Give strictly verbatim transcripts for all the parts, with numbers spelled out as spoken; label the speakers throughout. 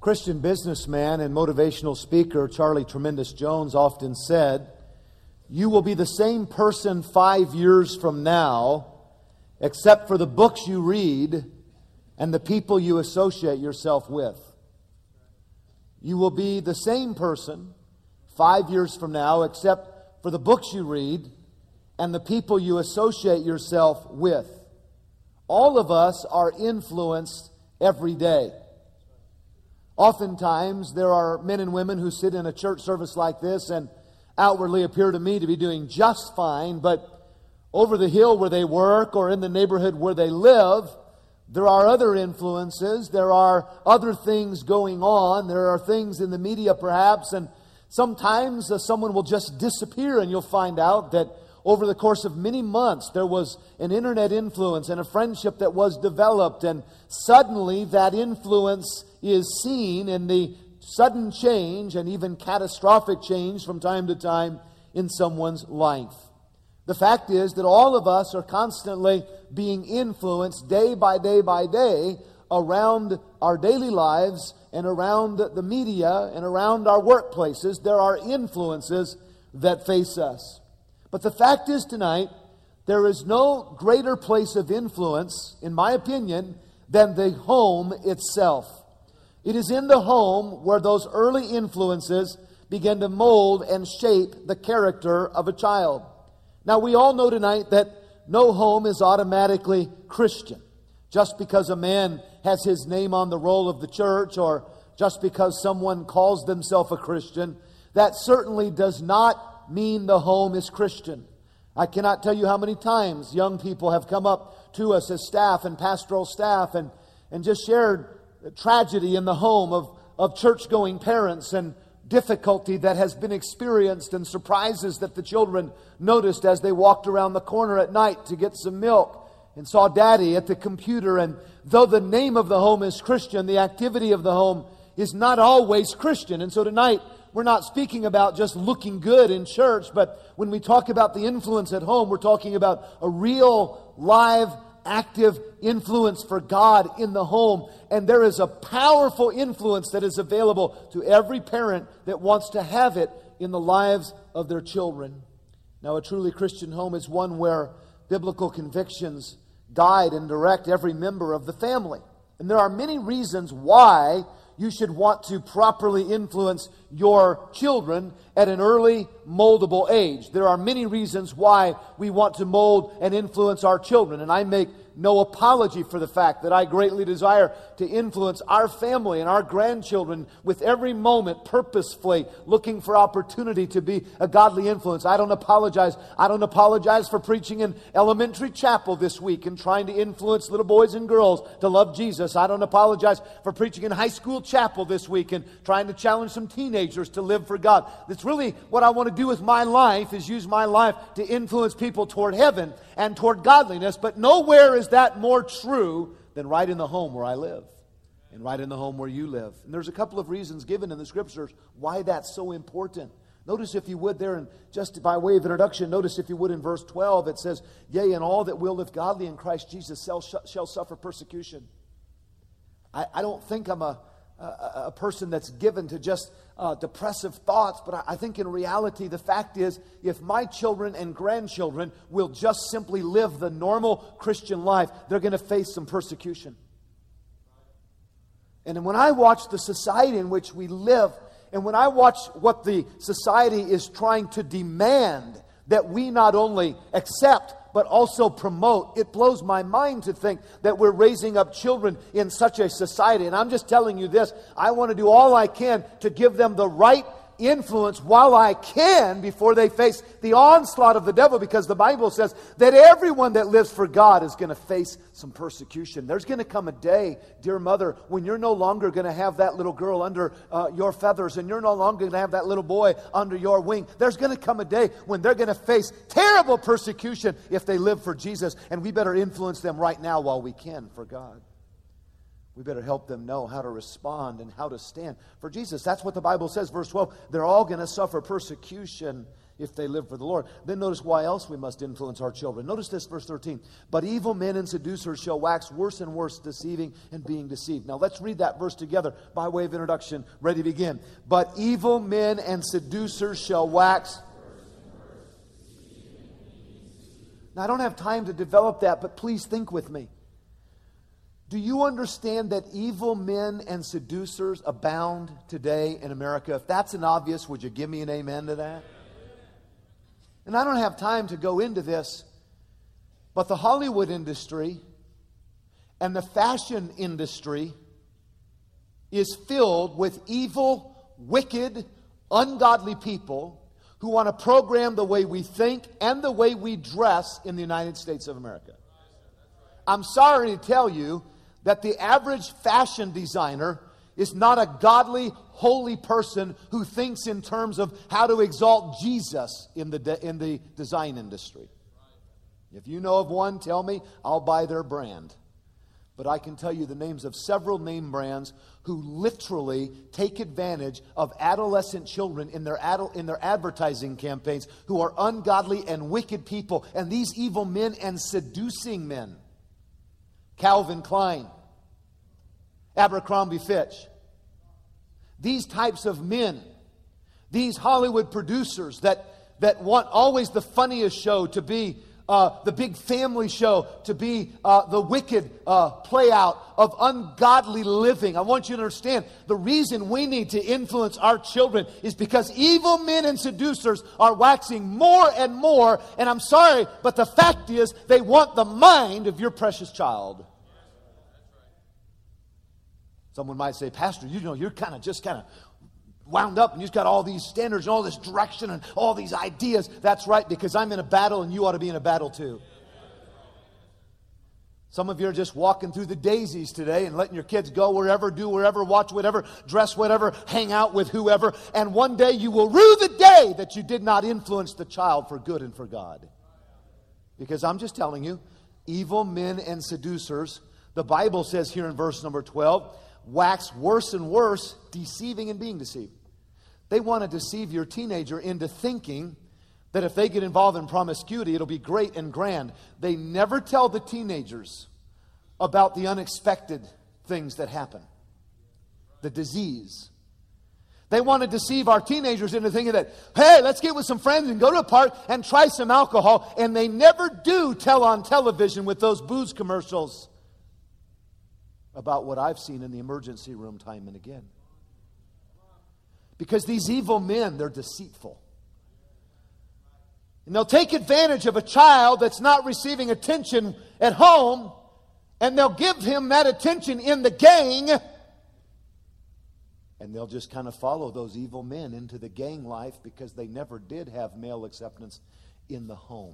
Speaker 1: Christian businessman and motivational speaker Charlie Tremendous Jones often said, "You will be the same person five years from now, except for the books you read and the people you associate yourself with." You will be the same person five years from now, except for the books you read and the people you associate yourself with. All of us are influenced every day. Oftentimes, there are men and women who sit in a church service like this and outwardly appear to me to be doing just fine, but over the hill where they work or in the neighborhood where they live, there are other influences. There are other things going on. There are things in the media perhaps, and sometimes uh, someone will just disappear and you'll find out that over the course of many months there was an internet influence and a friendship that was developed, and suddenly that influence is seen in the sudden change and even catastrophic change from time to time in someone's life. The fact is that all of us are constantly being influenced day by day by day around our daily lives and around the media and around our workplaces. There are influences that face us. But the fact is tonight, there is no greater place of influence, in my opinion, than the home itself. It is in the home where those early influences begin to mold and shape the character of a child. Now, we all know tonight that no home is automatically Christian. Just because a man has his name on the roll of the church, or just because someone calls themselves a Christian, that certainly does not mean the home is Christian. I cannot tell you how many times young people have come up to us as staff and pastoral staff and, and just shared tragedy in the home of, of church-going parents and difficulty that has been experienced and surprises that the children noticed as they walked around the corner at night to get some milk and saw Daddy at the computer. And though the name of the home is Christian, the activity of the home is not always Christian. And so tonight, we're not speaking about just looking good in church, but when we talk about the influence at home, we're talking about a real, live, active influence for God in the home. And there is a powerful influence that is available to every parent that wants to have it in the lives of their children. Now, a truly Christian home is one where biblical convictions guide and direct every member of the family. And there are many reasons why you should want to properly influence your children at an early, moldable age. There are many reasons why we want to mold and influence our children. And I make no apology for the fact that I greatly desire to influence our family and our grandchildren with every moment purposefully looking for opportunity to be a godly influence. I don't apologize. I don't apologize for preaching in elementary chapel this week and trying to influence little boys and girls to love Jesus. I don't apologize for preaching in high school chapel this week and trying to challenge some teenagers to live for God. That's really what I want to do with my life, is use my life to influence people toward heaven and toward godliness. But nowhere is that more true than right in the home where I live and right in the home where you live. And there's a couple of reasons given in the Scriptures why that's so important. Notice, if you would, there, and just by way of introduction, notice, if you would, in verse twelve, it says, "Yea, and all that will live godly in Christ Jesus shall, shall suffer persecution." I, I don't think I'm a, a, a person that's given to just uh, depressive thoughts, but I, I think in reality, the fact is, if my children and grandchildren will just simply live the normal Christian life, they're going to face some persecution. And when I watch the society in which we live, and when I watch what the society is trying to demand that we not only accept, but also promote, it blows my mind to think that we're raising up children in such a society. And I'm just telling you this, I want to do all I can to give them the right influence while I can before they face the onslaught of the devil, because the Bible says that everyone that lives for God is going to face some persecution. There's going to come a day, dear mother, when you're no longer going to have that little girl under uh, your feathers, and you're no longer going to have that little boy under your wing. There's going to come a day when they're going to face terrible persecution if they live for Jesus, and we better influence them right now while we can for God. We better help them know how to respond and how to stand for Jesus. That's what the Bible says, verse twelve. They're all going to suffer persecution. if they live for the Lord. Then notice why else we must influence our children. Notice this, verse thirteen. But evil men and seducers shall wax worse and worse, deceiving and being deceived. Now let's read that verse together by way of introduction. Ready to begin. But evil men and seducers shall wax. Now I don't have time to develop that, but please think with me. Do you understand that evil men and seducers abound today in America? If that's an obvious, would you give me an amen to that? And I don't have time to go into this, but the Hollywood industry and the fashion industry is filled with evil, wicked, ungodly people who want to program the way we think and the way we dress in the United States of America. I'm sorry to tell you that the average fashion designer is not a godly, holy person who thinks in terms of how to exalt Jesus in the de- in the design industry. If you know of one, tell me, I'll buy their brand. But I can tell you the names of several name brands who literally take advantage of adolescent children in their adult, in their advertising campaigns, who are ungodly and wicked people. And these evil men and seducing men. Calvin Klein, Abercrombie Fitch. These types of men, these Hollywood producers that, that want always the funniest show to be uh, the big family show, to be uh, the wicked uh, play out of ungodly living. I want you to understand the reason we need to influence our children is because evil men and seducers are waxing more and more. And I'm sorry, but the fact is they want the mind of your precious child. Someone might say, Pastor, you know, you're kind of just kind of wound up and you've got all these standards and all this direction and all these ideas. That's right, because I'm in a battle and you ought to be in a battle too. Some of you are just walking through the daisies today and letting your kids go wherever, do wherever, watch whatever, dress whatever, hang out with whoever. And one day you will rue the day that you did not influence the child for good and for God. Because I'm just telling you, evil men and seducers, the Bible says here in verse number twelve, wax worse and worse, deceiving and being deceived. They want to deceive your teenager into thinking that if they get involved in promiscuity, it'll be great and grand. They never tell the teenagers about the unexpected things that happen. The disease. They want to deceive our teenagers into thinking that, hey, let's get with some friends and go to a park and try some alcohol. And they never do tell on television with those booze commercials about what I've seen in the emergency room time and again. Because these evil men, they're deceitful. And they'll take advantage of a child that's not receiving attention at home, and they'll give him that attention in the gang, and they'll just kind of follow those evil men into the gang life because they never did have male acceptance in the home.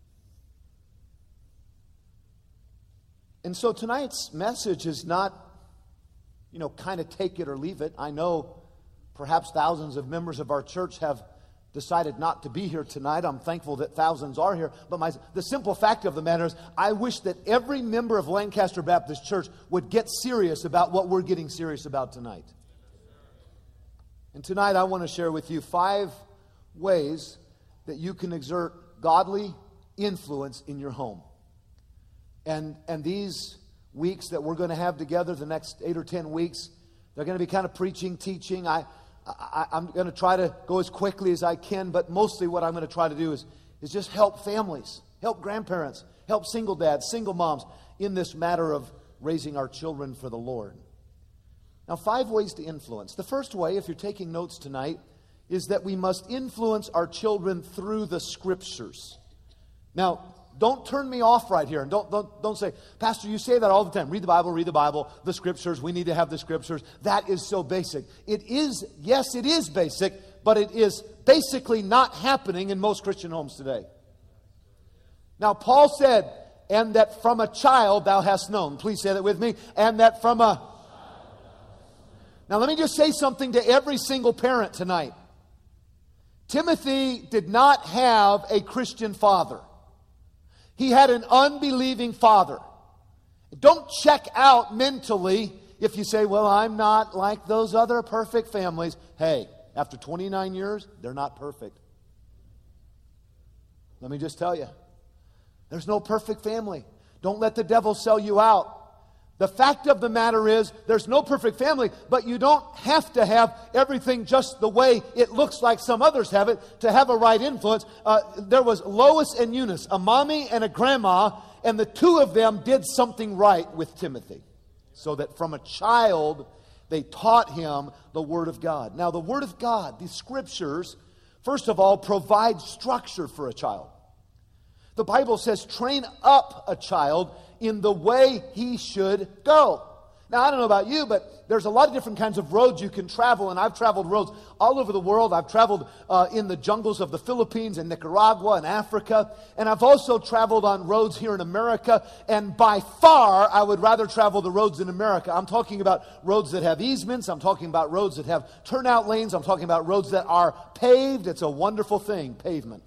Speaker 1: And so tonight's message is not, you know, kind of take it or leave it. I know perhaps thousands of members of our church have decided not to be here tonight. I'm thankful that thousands are here. But my, the simple fact of the matter is, I wish that every member of Lancaster Baptist Church would get serious about what we're getting serious about tonight. And tonight I want to share with you five ways that you can exert godly influence in your home. And and these weeks that we're going to have together, the next eight or ten weeks, they're going to be kind of preaching, teaching. I, I, I'm going to try to go as quickly as I can, but mostly what I'm going to try to do is, is just help families, help grandparents, help single dads, single moms in this matter of raising our children for the Lord. Now, five ways to influence. The first way, if you're taking notes tonight, is that we must influence our children through the Scriptures. Now, don't turn me off right here. And don't, don't, don't say, Pastor, you say that all the time. Read the Bible, read the Bible, the Scriptures. We need to have the Scriptures. That is so basic. It is, yes, it is basic, but it is basically not happening in most Christian homes today. Now, Paul said, and that from a child thou hast known. Please say that with me. And that from a... Now, let me just say something to every single parent tonight. Timothy did not have a Christian father. He had an unbelieving father. Don't check out mentally if you say, well, I'm not like those other perfect families. Hey, after twenty-nine years, they're not perfect. Let me just tell you, there's no perfect family. Don't let the devil sell you out. The fact of the matter is, there's no perfect family, but you don't have to have everything just the way it looks like some others have it to have a right influence. Uh, there was Lois and Eunice, a mommy and a grandma, and the two of them did something right with Timothy. So that from a child, they taught him the Word of God. Now, the Word of God, the Scriptures, first of all, provide structure for a child. The Bible says, train up a child in the way he should go. Now, I don't know about you, but there's a lot of different kinds of roads you can travel, and I've traveled roads all over the world. I've traveled uh, in the jungles of the Philippines and Nicaragua and Africa, and I've also traveled on roads here in America, and by far, I would rather travel the roads in America. I'm talking about roads that have easements. I'm talking about roads that have turnout lanes. I'm talking about roads that are paved. It's a wonderful thing, pavement.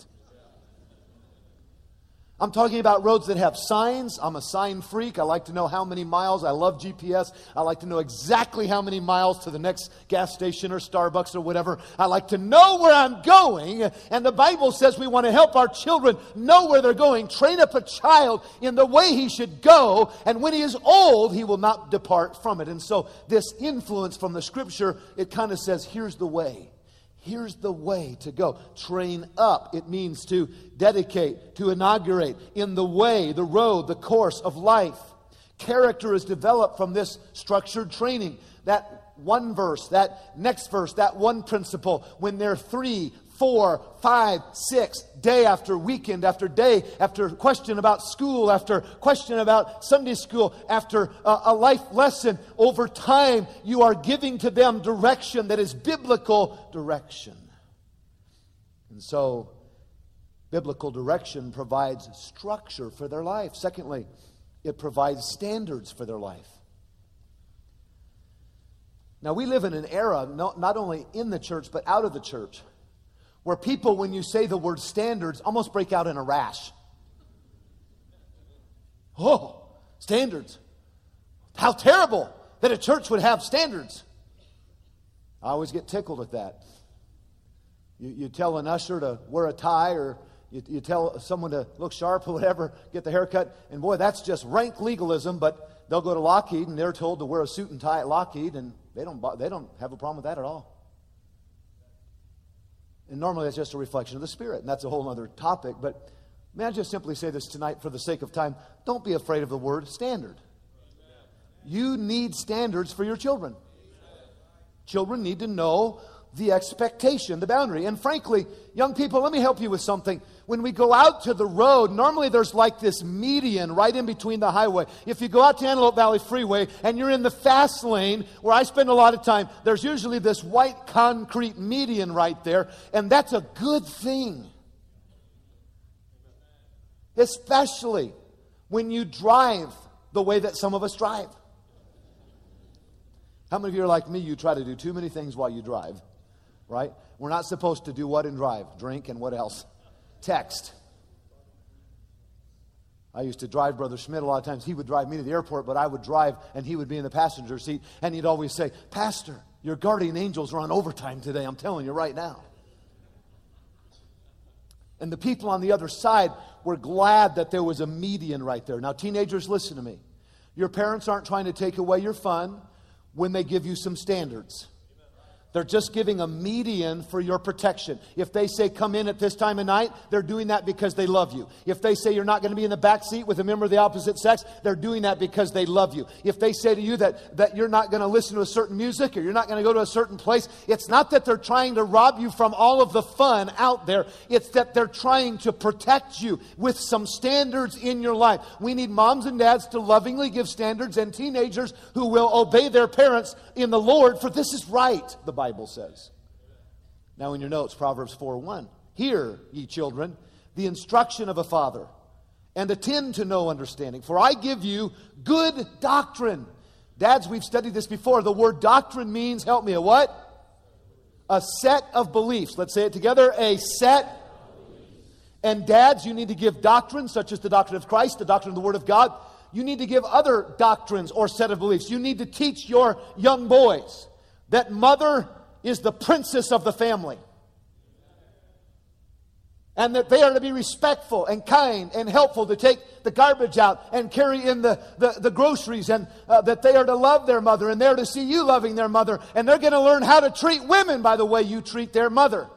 Speaker 1: I'm talking about roads that have signs. I'm a sign freak. I like to know how many miles. I love G P S. I like to know exactly how many miles to the next gas station or Starbucks or whatever. I like to know where I'm going. And the Bible says we want to help our children know where they're going. Train up a child in the way he should go. And when he is old, he will not depart from it. And so this influence from the Scripture, it kind of says, here's the way. Here's the way to go. Train up. It means to dedicate, to inaugurate in the way, the road, the course of life. Character is developed from this structured training. That one verse, that next verse, that one principle, when they're three, four, five, six, day after weekend after day, after question about school, after question about Sunday school, after uh, a life lesson, over time, you are giving to them direction that is biblical direction. And so, biblical direction provides structure for their life. Secondly, it provides standards for their life. Now, we live in an era, not, not only in the church, but out of the church, where people, when you say the word standards, almost break out in a rash. Oh, standards. How terrible that a church would have standards. I always get tickled at that. You, you tell an usher to wear a tie, or you, you tell someone to look sharp or whatever, get the haircut, and boy, that's just rank legalism, but they'll go to Lockheed and they're told to wear a suit and tie at Lockheed, and they don't, they don't have a problem with that at all. And normally that's just a reflection of the Spirit, and that's a whole other topic. But may I just simply say this tonight for the sake of time? Don't be afraid of the word standard. You need standards for your children. Children need to know the expectation, the boundary. And frankly, young people, let me help you with something. When we go out to the road, normally there's like this median right in between the highway. If you go out to Antelope Valley Freeway and you're in the fast lane, where I spend a lot of time, there's usually this white concrete median right there, and that's a good thing. Especially when you drive the way that some of us drive. How many of you are like me? You try to do too many things while you drive, right? We're not supposed to do what and drive? Drink and what else? Text. I used to drive Brother Schmidt a lot of times. He would drive me to the airport, but I would drive and he would be in the passenger seat, and he'd always say, "Pastor, your guardian angels are on overtime today. I'm telling you right now." And the people on the other side were glad that there was a median right there. Now, teenagers, listen to me. Your parents aren't trying to take away your fun when they give you some standards. They're just giving a median for your protection. If they say come in at this time of night, they're doing that because they love you. If they say you're not going to be in the back seat with a member of the opposite sex, they're doing that because they love you. If they say to you that, that you're not going to listen to a certain music or you're not going to go to a certain place, it's not that they're trying to rob you from all of the fun out there. It's that they're trying to protect you with some standards in your life. We need moms and dads to lovingly give standards, and teenagers who will obey their parents in the Lord, for this is right, the Bible Bible says. Now in your notes, Proverbs four one. Hear, ye children, the instruction of a father, and attend to no understanding. For I give you good doctrine. Dads, we've studied this before. The word doctrine means, help me, a what? A set of beliefs. Let's say it together. A set. And dads, you need to give doctrine, such as the doctrine of Christ, the doctrine of the Word of God. You need to give other doctrines or set of beliefs. You need to teach your young boys that mother is the princess of the family. And that they are to be respectful and kind and helpful, to take the garbage out and carry in the, the, the groceries. And uh, that they are to love their mother, and they're to see you loving their mother. And they're going to learn how to treat women by the way you treat their mother.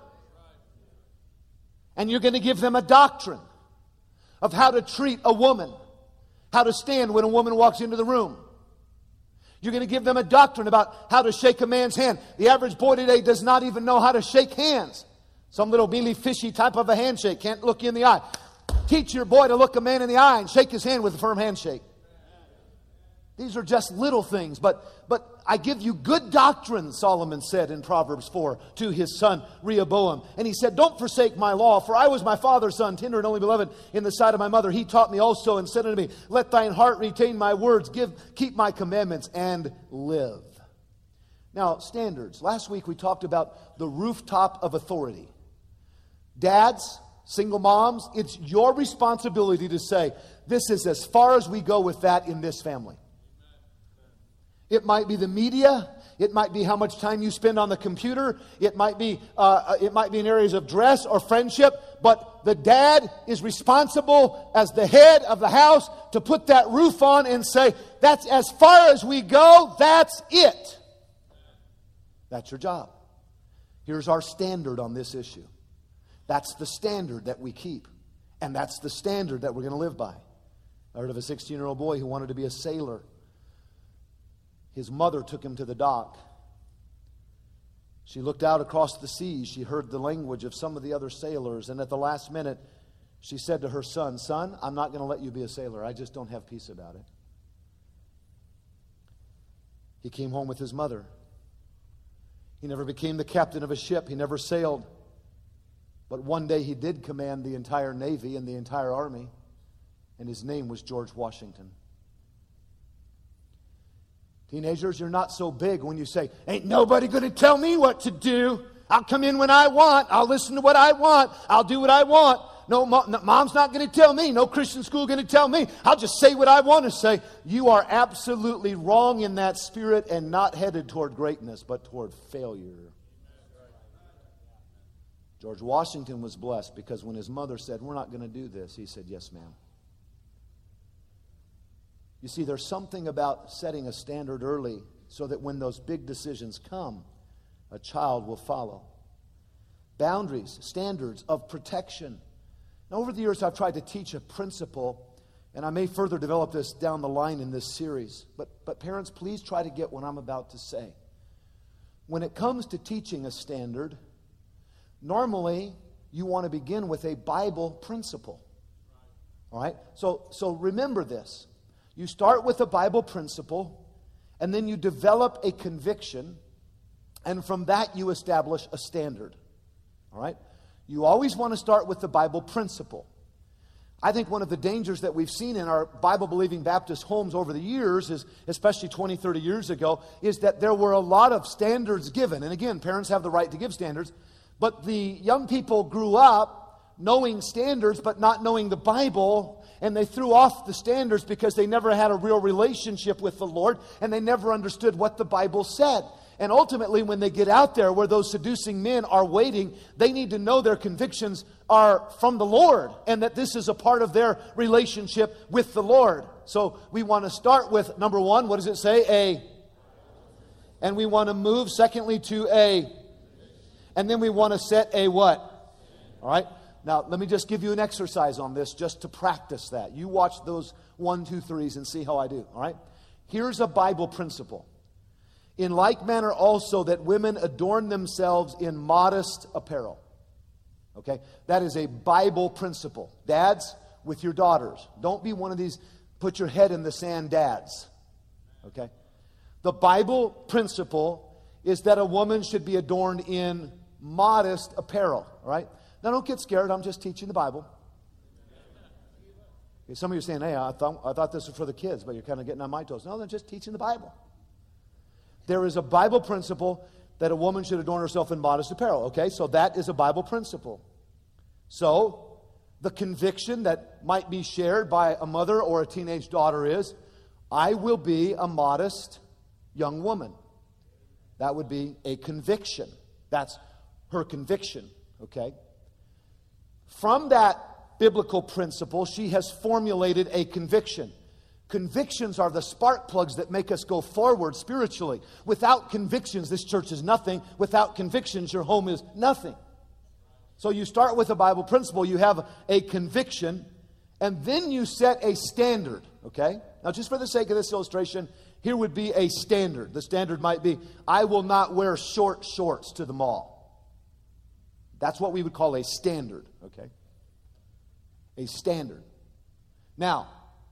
Speaker 1: And you're going to give them a doctrine of how to treat a woman. How to stand when a woman walks into the room. You're going to give them a doctrine about how to shake a man's hand. The average boy today does not even know how to shake hands. Some little mealy, fishy type of a handshake. Can't look you in the eye. Teach your boy to look a man in the eye and shake his hand with a firm handshake. These are just little things. But, but I give you good doctrine, Solomon said in Proverbs four to his son Rehoboam. And he said, don't forsake my law, for I was my father's son, tender and only beloved in the sight of my mother. He taught me also and said unto me, let thine heart retain my words, give, keep my commandments, and live. Now, standards. Last week we talked about the rooftop of authority. Dads, single moms, it's your responsibility to say, this is as far as we go with that in this family. It might be the media. It might be how much time you spend on the computer. It might be uh, it might be in areas of dress or friendship. But the dad is responsible as the head of the house to put that roof on and say, that's as far as we go. That's it. That's your job. Here's our standard on this issue. That's the standard that we keep. And that's the standard that we're going to live by. I heard of a sixteen-year-old boy who wanted to be a sailor. His mother took him to the dock. She looked out across the sea. She heard the language of some of the other sailors. And at the last minute, she said to her son, son, I'm not going to let you be a sailor. I just don't have peace about it. He came home with his mother. He never became the captain of a ship. He never sailed. But one day he did command the entire Navy and the entire Army. And his name was George Washington. Teenagers, you're not so big when you say, ain't nobody going to tell me what to do. I'll come in when I want. I'll listen to what I want. I'll do what I want. No, mom's not going to tell me. No Christian school going to tell me. I'll just say what I want to say. You are absolutely wrong in that spirit and not headed toward greatness, but toward failure. George Washington was blessed because when his mother said, we're not going to do this, he said, yes, ma'am. You see, there's something about setting a standard early so that when those big decisions come, a child will follow. Boundaries, standards of protection. Now, over the years, I've tried to teach a principle, and I may further develop this down the line in this series. But, but parents, please try to get what I'm about to say. When it comes to teaching a standard, normally you want to begin with a Bible principle. All right? So, so remember this. You start with a Bible principle, and then you develop a conviction, and from that you establish a standard. All right? You always want to start with the Bible principle. I think one of the dangers that we've seen in our Bible-believing Baptist homes over the years, is, especially twenty, thirty years ago, is that there were a lot of standards given. And again, parents have the right to give standards, but the young people grew up knowing standards but not knowing the Bible. And they threw off the standards because they never had a real relationship with the Lord, and they never understood what the Bible said. And ultimately, when they get out there where those seducing men are waiting, they need to know their convictions are from the Lord and that this is a part of their relationship with the Lord. So we want to start with, number one, what does it say? A. And we want to move, secondly, to a. And then we want to set a what? All right? Now, let me just give you an exercise on this just to practice that. You watch those one, two, threes and see how I do. All right? Here's a Bible principle. In like manner also that women adorn themselves in modest apparel. Okay? That is a Bible principle. Dads, with your daughters. Don't be one of these put your head in the sand dads. Okay? The Bible principle is that a woman should be adorned in modest apparel. All right? Now, don't get scared. I'm just teaching the Bible. Okay, some of you are saying, hey, I thought, I thought this was for the kids, but you're kind of getting on my toes. No, they're just teaching the Bible. There is a Bible principle that a woman should adorn herself in modest apparel. Okay, so that is a Bible principle. So, the conviction that might be shared by a mother or a teenage daughter is, I will be a modest young woman. That would be a conviction. That's her conviction. Okay? From that biblical principle, she has formulated a conviction. Convictions are the spark plugs that make us go forward spiritually. Without convictions, this church is nothing. Without convictions, your home is nothing. So you start with a Bible principle, you have a conviction, and then you set a standard, okay? Now, just for the sake of this illustration, here would be a standard. The standard might be, I will not wear short shorts to the mall. That's what we would call a standard, okay? A standard. Now,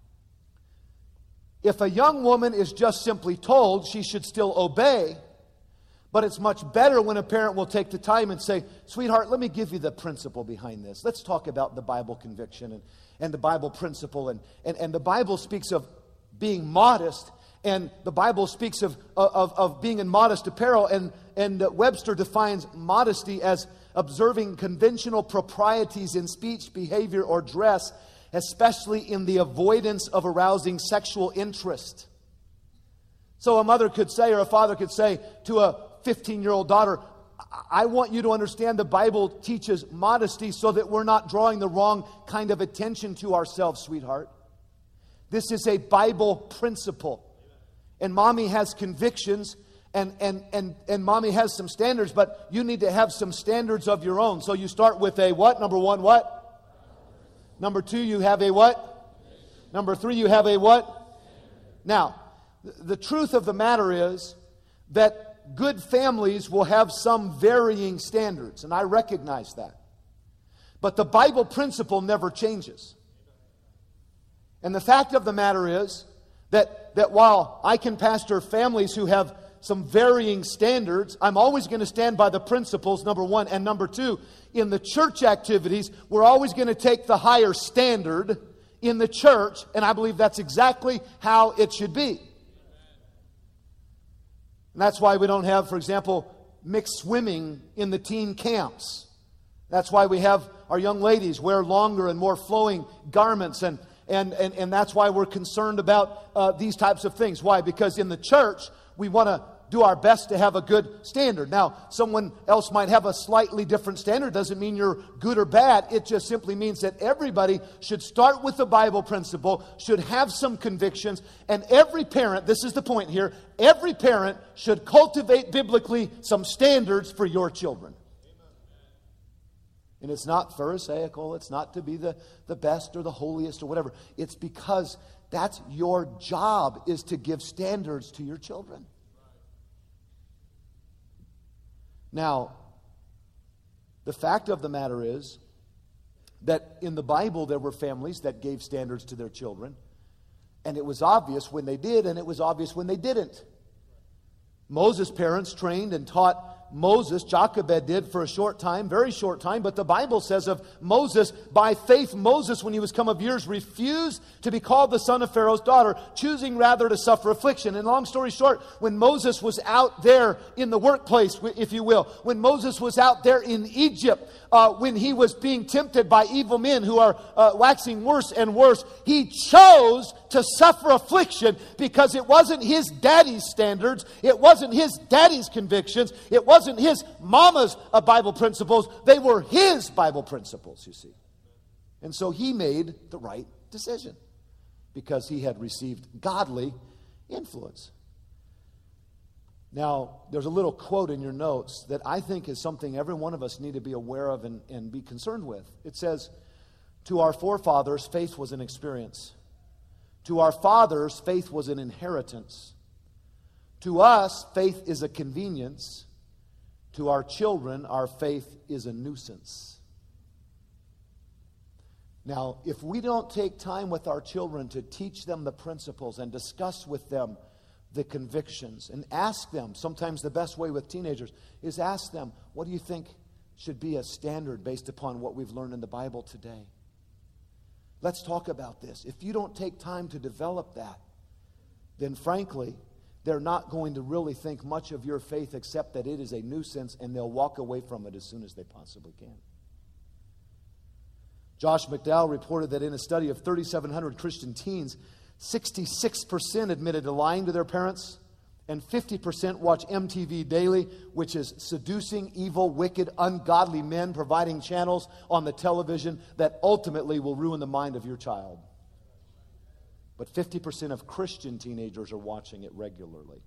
Speaker 1: if a young woman is just simply told she should still obey, but it's much better when a parent will take the time and say, sweetheart, let me give you the principle behind this. Let's talk about the Bible conviction and, and the Bible principle. And, and, and the Bible speaks of being modest, and the Bible speaks of, of, of being in modest apparel. And, and Webster defines modesty as observing conventional proprieties in speech, behavior, or dress, especially in the avoidance of arousing sexual interest. So a mother could say, or a father could say to a fifteen-year-old daughter, I want you to understand the Bible teaches modesty so that we're not drawing the wrong kind of attention to ourselves, sweetheart. This is a Bible principle. And mommy has convictions, and, and, and, and mommy has some standards, but you need to have some standards of your own. So you start with a what? Number one, what? Number two, you have a what? Number three, you have a what? Now, the truth of the matter is that good families will have some varying standards, and I recognize that. But the Bible principle never changes. And the fact of the matter is that, that while I can pastor families who have some varying standards, I'm always going to stand by the principles, number one. And number two, in the church activities, we're always going to take the higher standard in the church, and I believe that's exactly how it should be. And that's why we don't have, for example, mixed swimming in the teen camps. That's why we have our young ladies wear longer and more flowing garments. And, and, and, and that's why we're concerned about uh, these types of things. Why? Because in the church, we want to do our best to have a good standard. Now, someone else might have a slightly different standard. Doesn't mean you're good or bad. It just simply means that everybody should start with the Bible principle, should have some convictions, and every parent, this is the point here, every parent should cultivate biblically some standards for your children. And it's not pharisaical. It's not to be the, the best or the holiest or whatever. It's because that's your job, is to give standards to your children. Now, the fact of the matter is that in the Bible there were families that gave standards to their children, and it was obvious when they did, and it was obvious when they didn't. Moses' parents trained and taught Moses. Jochebed did for a short time, very short time, but the Bible says of Moses, by faith Moses, when he was come of years, refused to be called the son of Pharaoh's daughter, choosing rather to suffer affliction. And long story short, when Moses was out there in the workplace, if you will, when Moses was out there in Egypt, uh, when he was being tempted by evil men who are uh, waxing worse and worse, he chose to suffer affliction because it wasn't his daddy's standards, it wasn't his daddy's convictions, it wasn't his mama's uh, Bible principles, they were his Bible principles, you see. And so he made the right decision because he had received godly influence. Now, there's a little quote in your notes that I think is something every one of us need to be aware of and, and be concerned with. It says, to our forefathers, faith was an experience. To our fathers, faith was an inheritance. To us, faith is a convenience. To our children, our faith is a nuisance. Now, if we don't take time with our children to teach them the principles and discuss with them the convictions and ask them, sometimes the best way with teenagers is ask them, what do you think should be a standard based upon what we've learned in the Bible today? Let's talk about this. If you don't take time to develop that, then frankly, they're not going to really think much of your faith except that it is a nuisance, and they'll walk away from it as soon as they possibly can. Josh McDowell reported that in a study of thirty-seven hundred Christian teens, sixty-six percent admitted to lying to their parents, and fifty percent watch M T V Daily, which is seducing, evil, wicked, ungodly men providing channels on the television that ultimately will ruin the mind of your child. But fifty percent of Christian teenagers are watching it regularly.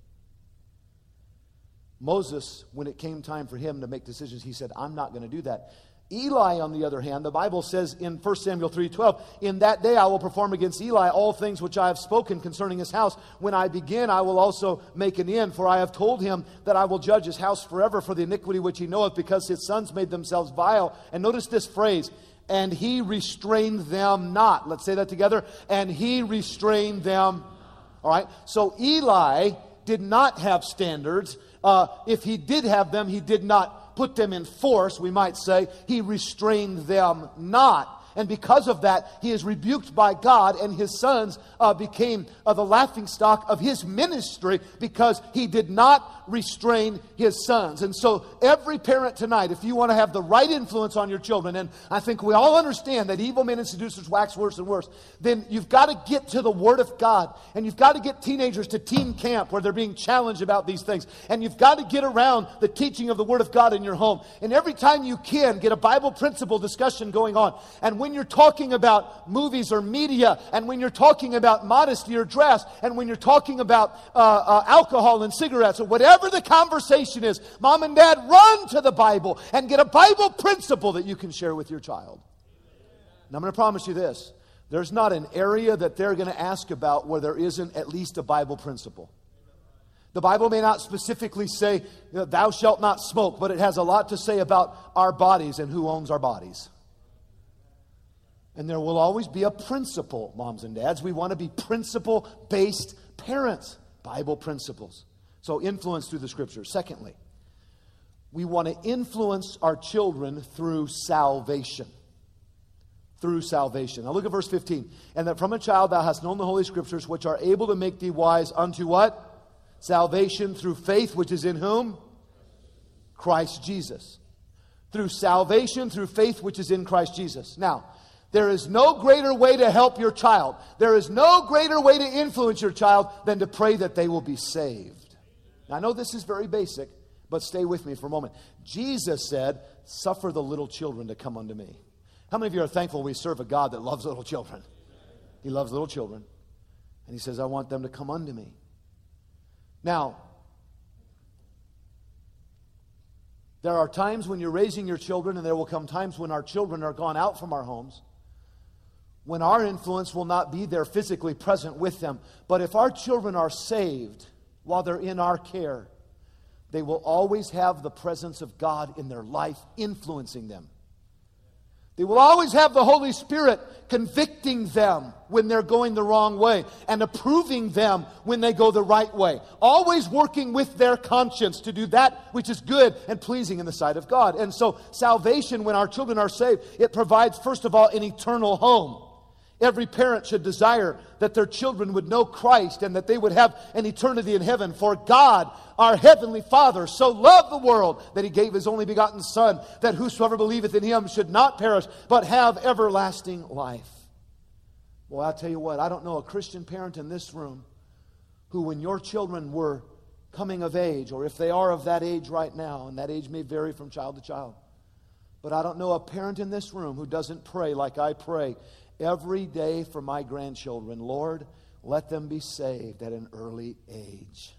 Speaker 1: Moses, when it came time for him to make decisions, he said, I'm not going to do that. Eli, on the other hand, the Bible says in First Samuel three twelve, in that day I will perform against Eli all things which I have spoken concerning his house. When I begin, I will also make an end, for I have told him that I will judge his house forever for the iniquity which he knoweth, because his sons made themselves vile. And notice this phrase, and he restrained them not. Let's say that together. And he restrained them. All right. So Eli did not have standards. Uh, if he did have them, he did not put them in force, we might say. He restrained them not. And because of that, he is rebuked by God, and his sons uh, became uh, the laughingstock of his ministry because he did not restrain his sons. And so every parent tonight, if you want to have the right influence on your children, and I think we all understand that evil men and seducers wax worse and worse, then you've got to get to the Word of God, and you've got to get teenagers to teen camp where they're being challenged about these things, and you've got to get around the teaching of the Word of God in your home. And every time you can, get a Bible principle discussion going on. And when you're talking about movies or media, and when you're talking about modesty or dress, and when you're talking about uh, uh, alcohol and cigarettes, or whatever the conversation is, mom and dad, run to the Bible and get a Bible principle that you can share with your child. And I'm going to promise you this. There's not an area that they're going to ask about where there isn't at least a Bible principle. The Bible may not specifically say, thou shalt not smoke, but it has a lot to say about our bodies and who owns our bodies. And there will always be a principle, moms and dads. We want to be principle-based parents. Bible principles. So influence through the Scriptures. Secondly, we want to influence our children through salvation. Through salvation. Now look at verse fifteen. And that from a child thou hast known the Holy Scriptures, which are able to make thee wise unto what? Salvation through faith, which is in whom? Christ Jesus. Through salvation, through faith, which is in Christ Jesus. Now, there is no greater way to help your child. There is no greater way to influence your child than to pray that they will be saved. Now, I know this is very basic, but stay with me for a moment. Jesus said, suffer the little children to come unto me. How many of you are thankful we serve a God that loves little children? He loves little children. And he says, I want them to come unto me. Now, there are times when you're raising your children, and there will come times when our children are gone out from our homes, when our influence will not be there physically present with them. But if our children are saved while they're in our care, they will always have the presence of God in their life influencing them. They will always have the Holy Spirit convicting them when they're going the wrong way and approving them when they go the right way. Always working with their conscience to do that which is good and pleasing in the sight of God. And so salvation, when our children are saved, it provides, first of all, an eternal home. Every parent should desire that their children would know Christ and that they would have an eternity in heaven. For God, our Heavenly Father, so loved the world that He gave His only begotten Son, that whosoever believeth in Him should not perish, but have everlasting life. Well, I'll tell you what, I don't know a Christian parent in this room who, when your children were coming of age, or if they are of that age right now, and that age may vary from child to child, but I don't know a parent in this room who doesn't pray like I pray every day for my grandchildren. Lord, let them be saved at an early age.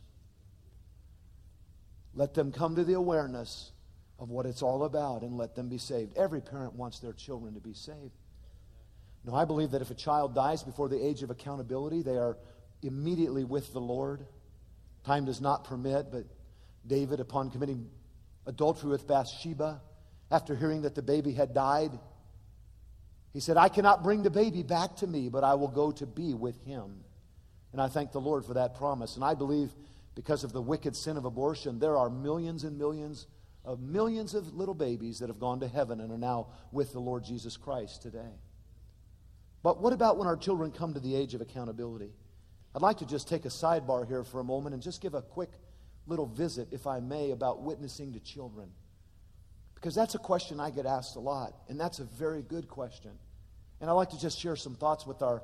Speaker 1: Let them come to the awareness of what it's all about, and let them be saved. Every parent wants their children to be saved. Now, I believe that if a child dies before the age of accountability, they are immediately with the Lord. Time does not permit, but David, upon committing adultery with Bathsheba, after hearing that the baby had died, he said, I cannot bring the baby back to me, but I will go to be with him. And I thank the Lord for that promise. And I believe because of the wicked sin of abortion, there are millions and millions of millions of little babies that have gone to heaven and are now with the Lord Jesus Christ today. But what about when our children come to the age of accountability? I'd like to just take a sidebar here for a moment and just give a quick little visit, if I may, about witnessing to children. Because that's a question I get asked a lot, and that's a very good question. And I'd like to just share some thoughts with our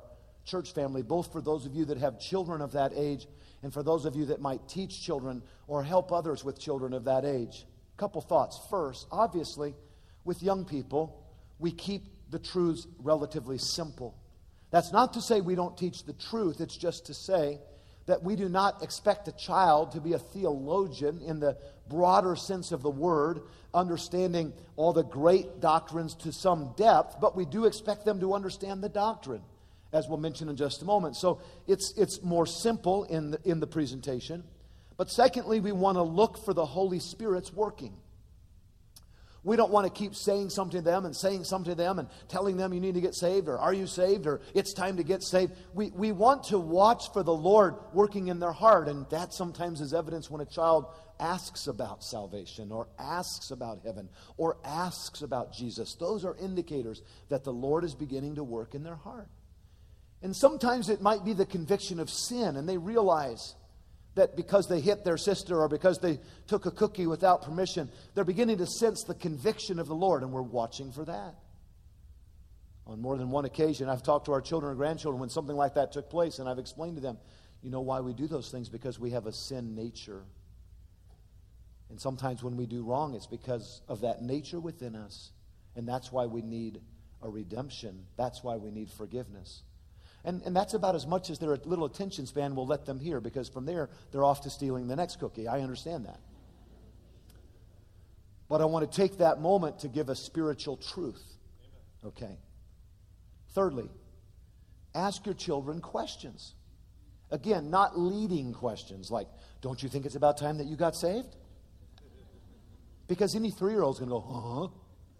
Speaker 1: church family, both for those of you that have children of that age and for those of you that might teach children or help others with children of that age. A couple thoughts. First, obviously, with young people, we keep the truths relatively simple. That's not to say we don't teach the truth. It's just to say that we do not expect a child to be a theologian in the broader sense of the word, understanding all the great doctrines to some depth, but we do expect them to understand the doctrine, as we'll mention in just a moment. So it's it's more simple in the, in the presentation. But secondly, we want to look for the Holy Spirit's working. We don't want to keep saying something to them and saying something to them and telling them you need to get saved, or are you saved, or it's time to get saved. We, we want to watch for the Lord working in their heart, and that sometimes is evidence when a child asks about salvation or asks about heaven or asks about Jesus. Those are indicators that the Lord is beginning to work in their heart. And sometimes it might be the conviction of sin, and they realize that because they hit their sister or because they took a cookie without permission, they're beginning to sense the conviction of the Lord, and we're watching for that. On more than one occasion, I've talked to our children and grandchildren when something like that took place, and I've explained to them, you know why we do those things? Because we have a sin nature. And sometimes when we do wrong, it's because of that nature within us. And that's why we need a redemption. That's why we need forgiveness. And, and that's about as much as their little attention span will let them hear, because from there, they're off to stealing the next cookie. I understand that. But I want to take that moment to give a spiritual truth. Okay. Thirdly, ask your children questions. Again, not leading questions like, don't you think it's about time that you got saved? Because any three-year-old is going to go, huh?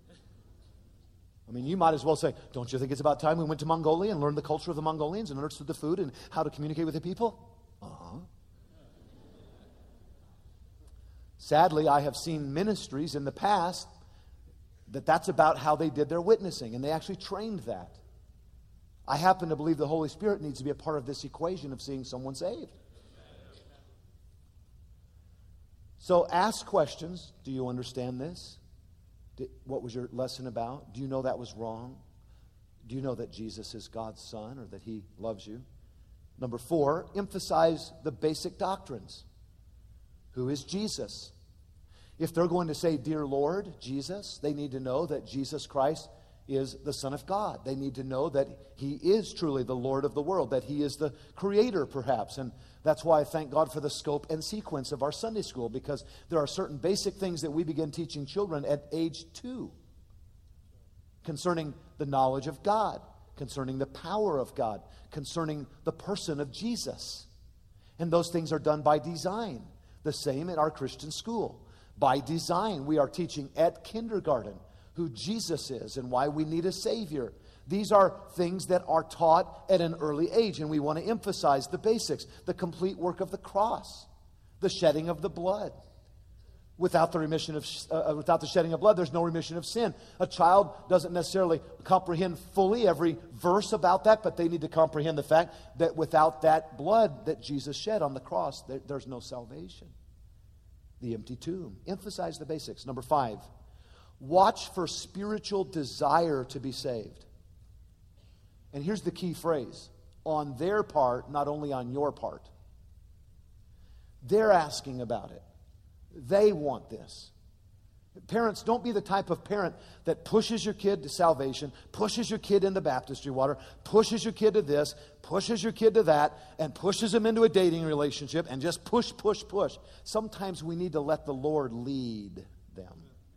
Speaker 1: I mean, you might as well say, don't you think it's about time we went to Mongolia and learned the culture of the Mongolians and understood the food and how to communicate with the people? Uh-huh. Sadly, I have seen ministries in the past that that's about how they did their witnessing, and they actually trained that. I happen to believe the Holy Spirit needs to be a part of this equation of seeing someone saved. So ask questions. Do you understand this? What was your lesson about? Do you know that was wrong? Do you know that Jesus is God's Son, or that He loves you? Number four, emphasize the basic doctrines. Who is Jesus? If they're going to say, Dear Lord Jesus, they need to know that Jesus Christ is the Son of God. They need to know that He is truly the Lord of the world, that He is the Creator, perhaps. And that's why I thank God for the scope and sequence of our Sunday school, because there are certain basic things that we begin teaching children at age two concerning the knowledge of God, concerning the power of God, concerning the person of Jesus. And those things are done by design. The same at our Christian school. By design, we are teaching at kindergarten who Jesus is and why we need a Savior. These are things that are taught at an early age, and we want to emphasize the basics, the complete work of the cross, the shedding of the blood. Without the remission of, uh, without the shedding of blood, there's no remission of sin. A child doesn't necessarily comprehend fully every verse about that, but they need to comprehend the fact that without that blood that Jesus shed on the cross, there, there's no salvation. The empty tomb. Emphasize the basics. Number five, watch for spiritual desire to be saved. And here's the key phrase. On their part, not only on your part. They're asking about it. They want this. Parents, don't be the type of parent that pushes your kid to salvation, pushes your kid into baptistry water, pushes your kid to this, pushes your kid to that, and pushes them into a dating relationship, and just push, push, push. Sometimes we need to let the Lord lead them.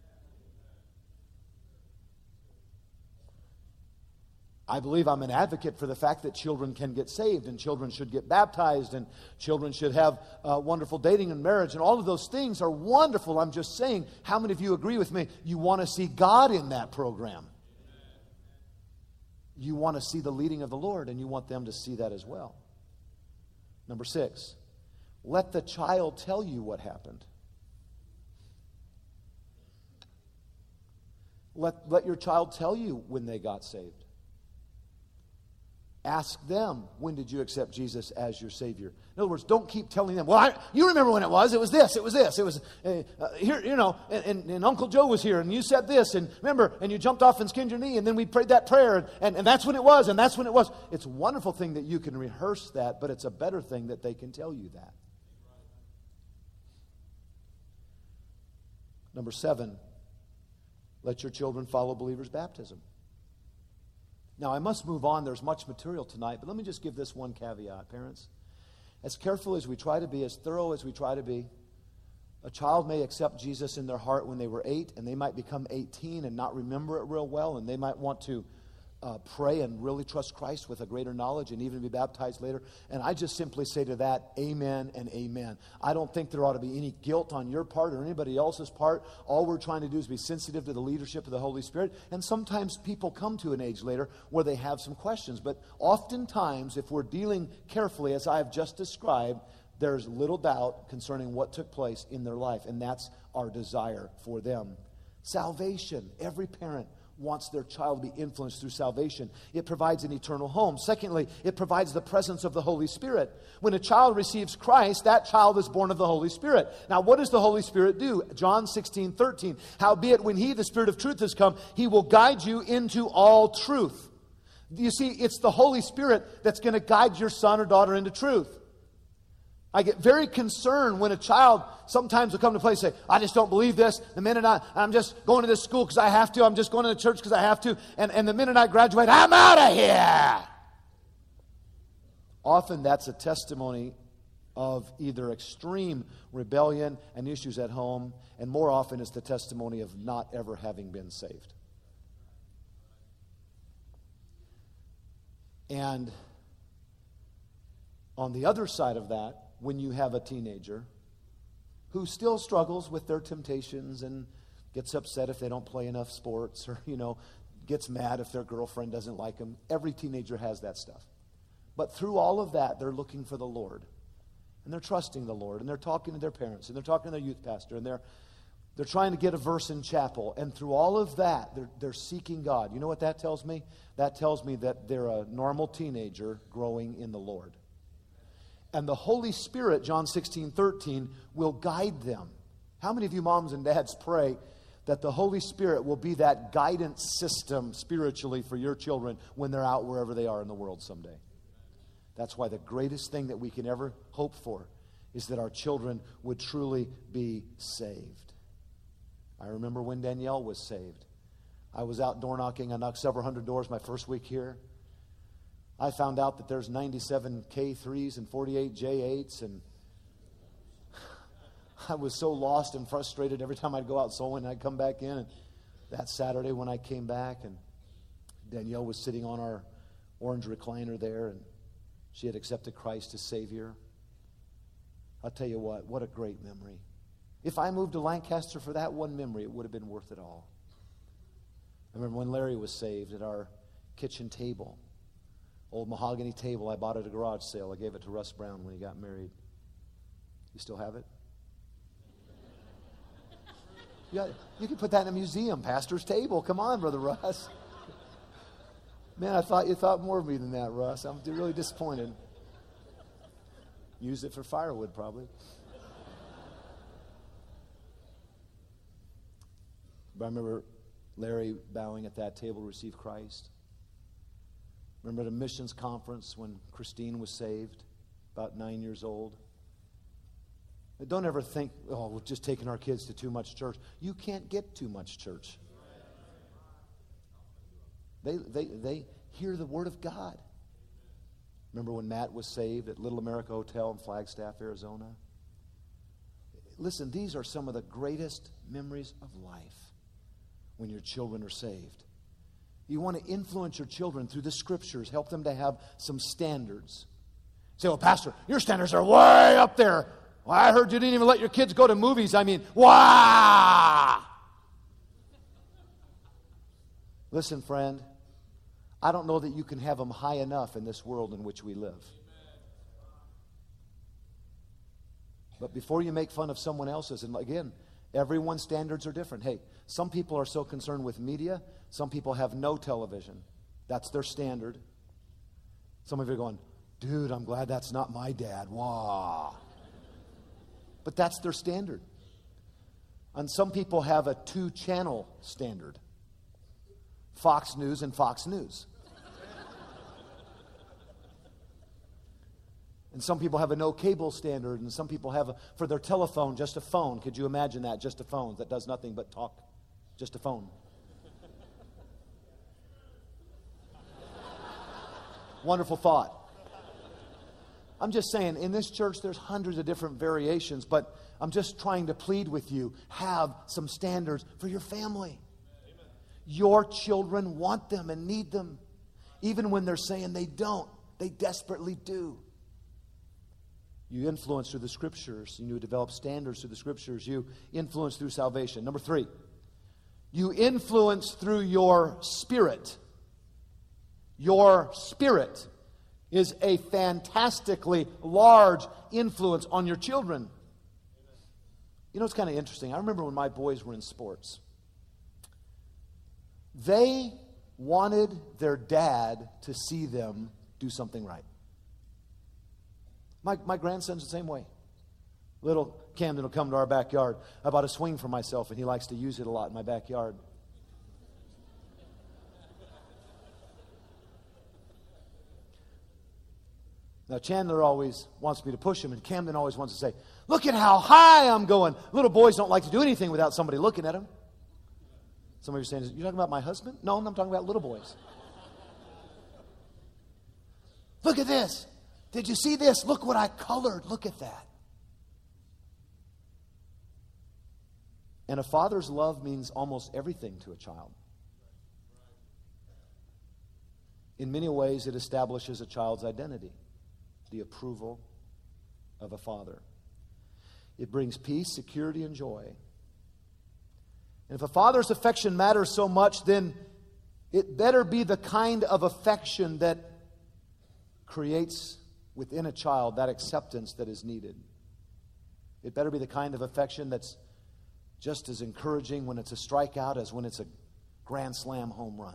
Speaker 1: I believe I'm an advocate for the fact that children can get saved, and children should get baptized, and children should have uh, wonderful dating and marriage, and all of those things are wonderful. I'm just saying, how many of you agree with me? You want to see God in that program. You want to see the leading of the Lord, and you want them to see that as well. Number six, let the child tell you what happened. Let, let your child tell you when they got saved. Ask them, when did you accept Jesus as your Savior? In other words, don't keep telling them, well, I, you remember when it was. It was this, it was this. It was uh, uh, here, you know, and, and, and Uncle Joe was here, and you said this, and remember, and you jumped off and skinned your knee, and then we prayed that prayer, and, and, and that's when it was, and that's when it was. It's a wonderful thing that you can rehearse that, but it's a better thing that they can tell you that. Number seven, let your children follow believers' baptism. Now, I must move on. There's much material tonight, but let me just give this one caveat, parents. As careful as we try to be, as thorough as we try to be, a child may accept Jesus in their heart when they were eight, and they might become eighteen and not remember it real well, and they might want to uh, pray and really trust Christ with a greater knowledge and even be baptized later. And I just simply say to that, amen and amen. I don't think there ought to be any guilt on your part or anybody else's part. All we're trying to do is be sensitive to the leadership of the Holy Spirit. And sometimes people come to an age later where they have some questions. But oftentimes, if we're dealing carefully, as I have just described, there's little doubt concerning what took place in their life. And that's our desire for them. Salvation. Every parent wants their child to be influenced through salvation. It provides an eternal home. Secondly, it provides the presence of the Holy Spirit. When a child receives Christ, that child is born of the Holy Spirit. Now, what does the Holy Spirit do? John sixteen thirteen. Howbeit, when He, the Spirit of truth, has come, He will guide you into all truth. You see, it's the Holy Spirit that's going to guide your son or daughter into truth. I get very concerned when a child sometimes will come to play and say, I just don't believe this. The minute I, I'm just going to this school because I have to. I'm just going to the church because I have to. And, and the minute I graduate, I'm out of here. Often that's a testimony of either extreme rebellion and issues at home, and more often it's the testimony of not ever having been saved. And on the other side of that, when you have a teenager who still struggles with their temptations and gets upset if they don't play enough sports, or, you know, gets mad if their girlfriend doesn't like them. Every teenager has that stuff. But through all of that, they're looking for the Lord. And they're trusting the Lord. And they're talking to their parents. And they're talking to their youth pastor. And they're they're trying to get a verse in chapel. And through all of that, they're, they're seeking God. You know what that tells me? That tells me that they're a normal teenager growing in the Lord. And the Holy Spirit, John sixteen thirteen, will guide them. How many of you moms and dads pray that the Holy Spirit will be that guidance system spiritually for your children when they're out wherever they are in the world someday? That's why the greatest thing that we can ever hope for is that our children would truly be saved. I remember when Danielle was saved. I was out door knocking. I knocked several hundred doors my first week here. I found out that there's ninety-seven K threes and forty-eight J eights, and I was so lost and frustrated every time I'd go out soul winning and I'd come back in. And that Saturday when I came back, and Danielle was sitting on our orange recliner there, and she had accepted Christ as Savior. I'll tell you what, what a great memory. If I moved to Lancaster for that one memory, it would have been worth it all. I remember when Larry was saved at our kitchen table. Old mahogany table I bought at a garage sale. I gave it to Russ Brown when he got married. You still have it? You, got, you can put that in a museum, pastor's table. Come on, Brother Russ. Man, I thought you thought more of me than that, Russ. I'm really disappointed. Use it for firewood, probably. But I remember Larry bowing at that table to receive Christ. Remember the missions conference when Christine was saved, about nine years old. Don't ever think, oh, we're just taking our kids to too much church. You can't get too much church. They, they, they hear the Word of God. Remember when Matt was saved at Little America Hotel in Flagstaff, Arizona? Listen, these are some of the greatest memories of life when your children are saved. You want to influence your children through the Scriptures. Help them to have some standards. Say, well, Pastor, your standards are way up there. Well, I heard you didn't even let your kids go to movies. I mean, wow! Listen, friend, I don't know that you can have them high enough in this world in which we live. But before you make fun of someone else's, and again, everyone's standards are different. Hey, some people are so concerned with media. Some people have no television. That's their standard. Some of you are going, dude, I'm glad that's not my dad. Wow. But that's their standard. And some people have a two-channel standard. Fox News and Fox News. And some people have a no cable standard, and some people have, a, for their telephone, just a phone. Could you imagine that? Just a phone that does nothing but talk. Just a phone. Wonderful thought. I'm just saying, in this church, there's hundreds of different variations, but I'm just trying to plead with you, have some standards for your family. Amen. Your children want them and need them. Even when they're saying they don't, they desperately do. You influence through the Scriptures, and you develop standards through the Scriptures. You influence through salvation. Number three, you influence through your spirit. Your spirit is a fantastically large influence on your children. You know, it's kind of interesting. I remember when my boys were in sports. They wanted their dad to see them do something right. My, my grandson's the same way. Little Camden will come to our backyard. I bought a swing for myself, and he likes to use it a lot in my backyard. Now, Chandler always wants me to push him, and Camden always wants to say, look at how high I'm going. Little boys don't like to do anything without somebody looking at them. Some of you are saying, you're talking about my husband? No, I'm talking about little boys. Look at this. Did you see this? Look what I colored. Look at that. And a father's love means almost everything to a child. In many ways, it establishes a child's identity, the approval of a father. It brings peace, security, and joy. And if a father's affection matters so much, then it better be the kind of affection that creates within a child that acceptance that is needed. It better be the kind of affection that's just as encouraging when it's a strikeout as when it's a grand slam home run.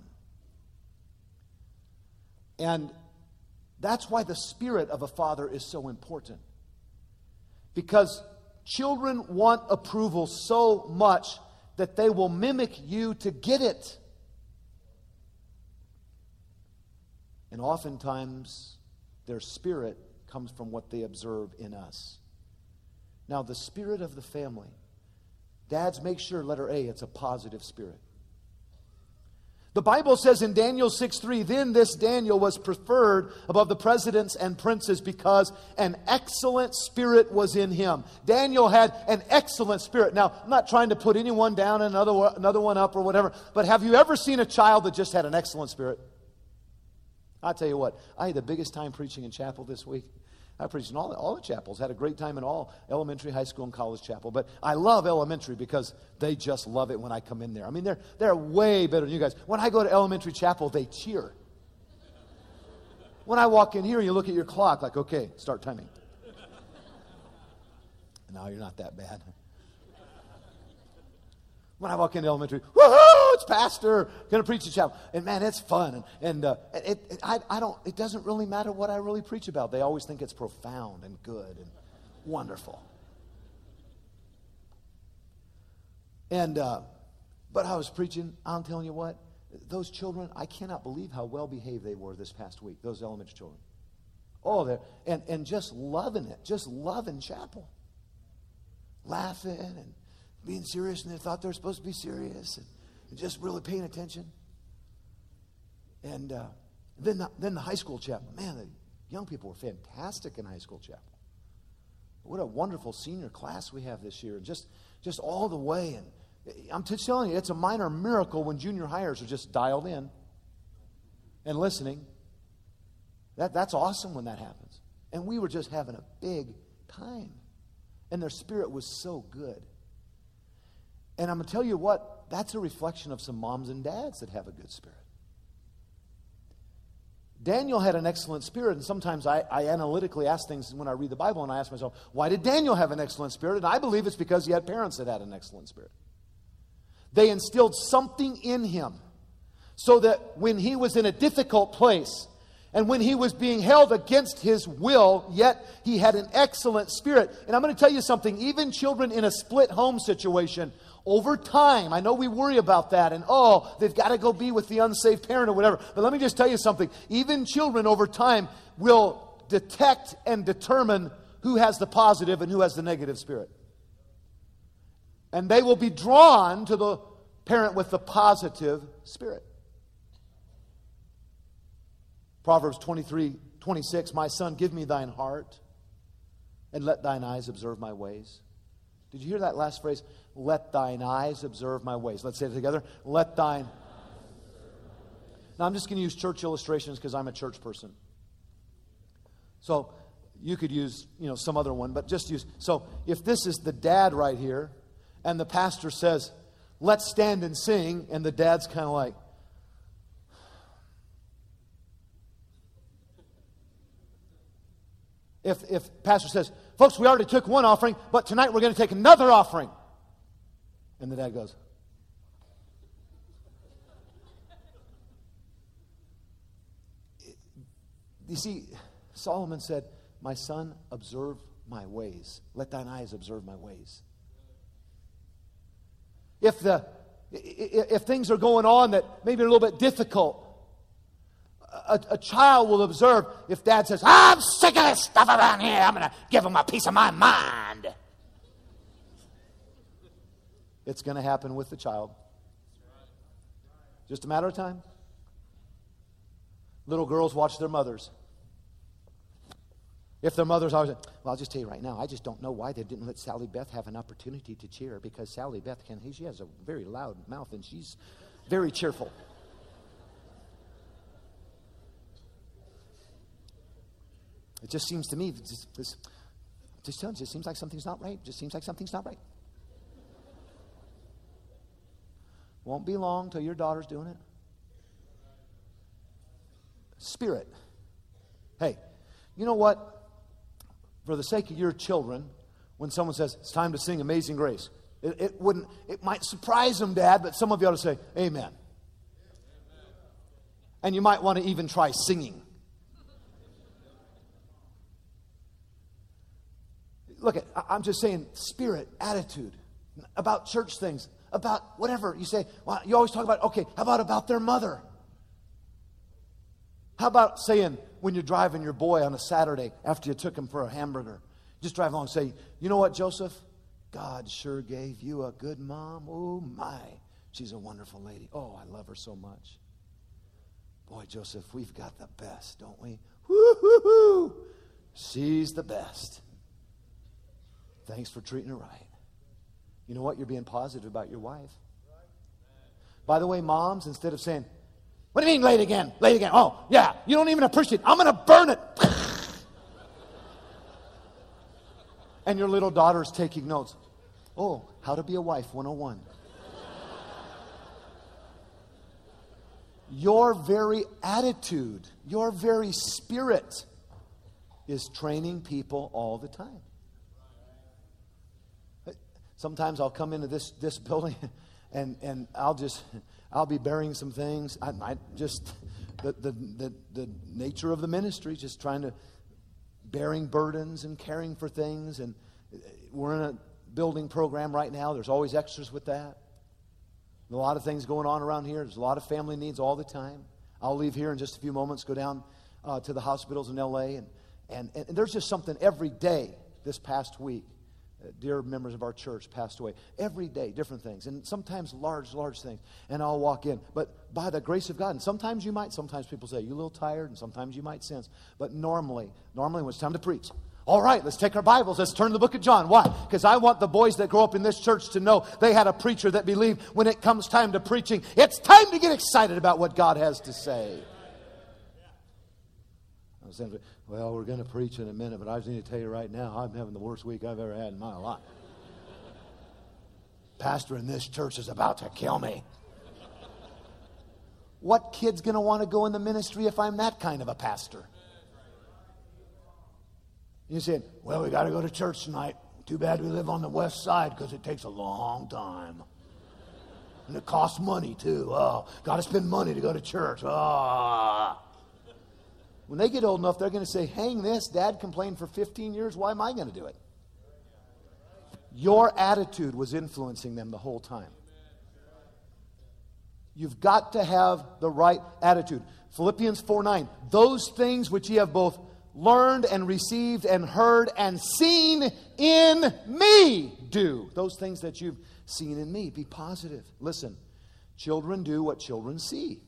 Speaker 1: And that's why the spirit of a father is so important. Because children want approval so much that they will mimic you to get it. And oftentimes, their spirit comes from what they observe in us. Now, the spirit of the family. Dads, make sure, letter A, it's a positive spirit. The Bible says in Daniel six three, then this Daniel was preferred above the presidents and princes because an excellent spirit was in him. Daniel had an excellent spirit. Now, I'm not trying to put anyone down and another, another one up or whatever, but have you ever seen a child that just had an excellent spirit? I'll tell you what, I had the biggest time preaching in chapel this week. I preached in all the, all the chapels, had a great time in all elementary, high school, and college chapel. But I love elementary because they just love it when I come in there. I mean, they're, they're way better than you guys. When I go to elementary chapel, they cheer. When I walk in here, you look at your clock like, okay, start timing. No, you're not that bad. When I walk into elementary, woohoo, it's pastor, going to preach a chapel. And man, it's fun. And, and uh, it, it, I, I don't, it doesn't really matter what I really preach about. They always think it's profound and good and wonderful. And, uh, but I was preaching, I'm telling you what, those children, I cannot believe how well behaved they were this past week, those elementary children. Oh, they're, and, and just loving it, just loving chapel. Laughing and being serious, and they thought they were supposed to be serious, and, and just really paying attention. And uh, then, the, then the high school chapel. Man, the young people were fantastic in high school chapel. What a wonderful senior class we have this year. Just, just all the way. And I'm just telling you, it's a minor miracle when junior hires are just dialed in and listening. That, that's awesome when that happens. And we were just having a big time. And their spirit was so good. And I'm going to tell you what, that's a reflection of some moms and dads that have a good spirit. Daniel had an excellent spirit, and sometimes I, I analytically ask things when I read the Bible, and I ask myself, why did Daniel have an excellent spirit? And I believe it's because he had parents that had an excellent spirit. They instilled something in him so that when he was in a difficult place, And when he was being held against his will, yet he had an excellent spirit. And I'm going to tell you something, even children in a split home situation, over time, I know we worry about that, and oh, they've got to go be with the unsaved parent or whatever. But let me just tell you something, even children over time will detect and determine who has the positive and who has the negative spirit. And they will be drawn to the parent with the positive spirit. Proverbs twenty-three, twenty-six, my son, give me thine heart, and let thine eyes observe my ways. Did you hear that last phrase? Let thine eyes observe my ways. Let's say it together. Let thine... Now, I'm just going to use church illustrations because I'm a church person. So, you could use, you know, some other one, but just use... So, if this is the dad right here, and the pastor says, let's stand and sing, and the dad's kind of like... If, if pastor says, folks, we already took one offering, but tonight we're going to take another offering. And the dad goes, you see, Solomon said, my son, observe my ways. Let thine eyes observe my ways. If the if things are going on that maybe are a little bit difficult, A, a child will observe if dad says, I'm sick of this stuff around here. I'm going to give him a piece of my mind. It's going to happen with the child. Just a matter of time. Little girls watch their mothers. If their mothers always say, well, I'll just tell you right now, I just don't know why they didn't let Sally Beth have an opportunity to cheer, because Sally Beth can, she has a very loud mouth and she's very cheerful. It just seems to me, just, just, just telling you, it just seems like something's not right. It just seems like something's not right. Won't be long till your daughter's doing it. Spirit. Hey, you know what? For the sake of your children, when someone says, it's time to sing Amazing Grace, it, it wouldn't, it might surprise them, Dad, but some of you ought to say, Amen. And you might want to even try singing. Look, I'm just saying spirit, attitude, about church things, about whatever. You say, well, you always talk about, okay, how about about their mother? How about saying when you're driving your boy on a Saturday after you took him for a hamburger, just drive along and say, you know what, Joseph? God sure gave you a good mom. Oh, my. She's a wonderful lady. Oh, I love her so much. Boy, Joseph, we've got the best, don't we? Woo-hoo-hoo. She's the best. Thanks for treating her right. You know what? You're being positive about your wife. By the way, moms, instead of saying, what do you mean late again? Late again? Oh, yeah, you don't even appreciate it. I'm going to burn it. And your little daughter's taking notes. Oh, how to be a wife one oh one. Your very attitude, your very spirit is training people all the time. Sometimes I'll come into this, this building and, and I'll just, I'll be bearing some things. I, I just, the, the, the, the nature of the ministry, just trying to, bearing burdens and caring for things. And we're in a building program right now. There's always extras with that. A lot of things going on around here. There's a lot of family needs all the time. I'll leave here in just a few moments, go down uh, to the hospitals in L A. And, and, and there's just something every day this past week. Dear members of our church passed away. Every day, different things. And sometimes large, large things. And I'll walk in. But by the grace of God, and sometimes you might, sometimes people say, you're a little tired, and sometimes you might sense. But normally, normally when it's time to preach, all right, let's take our Bibles. Let's turn to the book of John. Why? Because I want the boys that grow up in this church to know they had a preacher that believed when it comes time to preaching, it's time to get excited about what God has to say. I was saying, well, we're going to preach in a minute, but I just need to tell you right now, I'm having the worst week I've ever had in my life. Pastor in this church is about to kill me. What kid's going to want to go in the ministry if I'm that kind of a pastor? You said, well, we got to go to church tonight. Too bad we live on the west side because it takes a long time. And it costs money, too. Oh, got to spend money to go to church. Oh. When they get old enough, they're going to say, hang this, Dad complained for fifteen years, why am I going to do it? Your attitude was influencing them the whole time. You've got to have the right attitude. Philippians four nine, those things which ye have both learned and received and heard and seen in me do. Those things that you've seen in me. Be positive. Listen, children do what children see.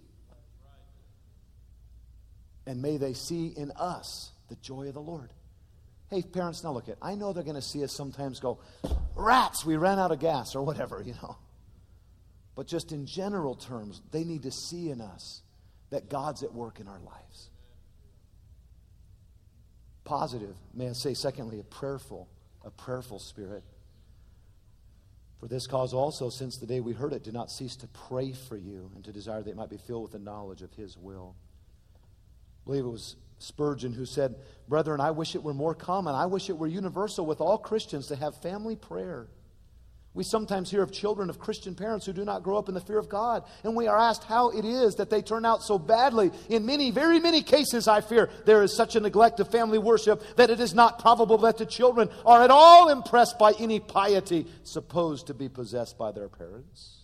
Speaker 1: And may they see in us the joy of the Lord. Hey, parents, now look at, I know they're going to see us sometimes go, rats, we ran out of gas or whatever, you know. But just in general terms, they need to see in us that God's at work in our lives. Positive, may I say, secondly, a prayerful, a prayerful spirit. For this cause also, since the day we heard it, did not cease to pray for you and to desire that it might be filled with the knowledge of His will. I believe it was Spurgeon who said, brethren, I wish it were more common. I wish it were universal with all Christians to have family prayer. We sometimes hear of children of Christian parents who do not grow up in the fear of God. And we are asked how it is that they turn out so badly. In many, very many cases, I fear, there is such a neglect of family worship that it is not probable that the children are at all impressed by any piety supposed to be possessed by their parents.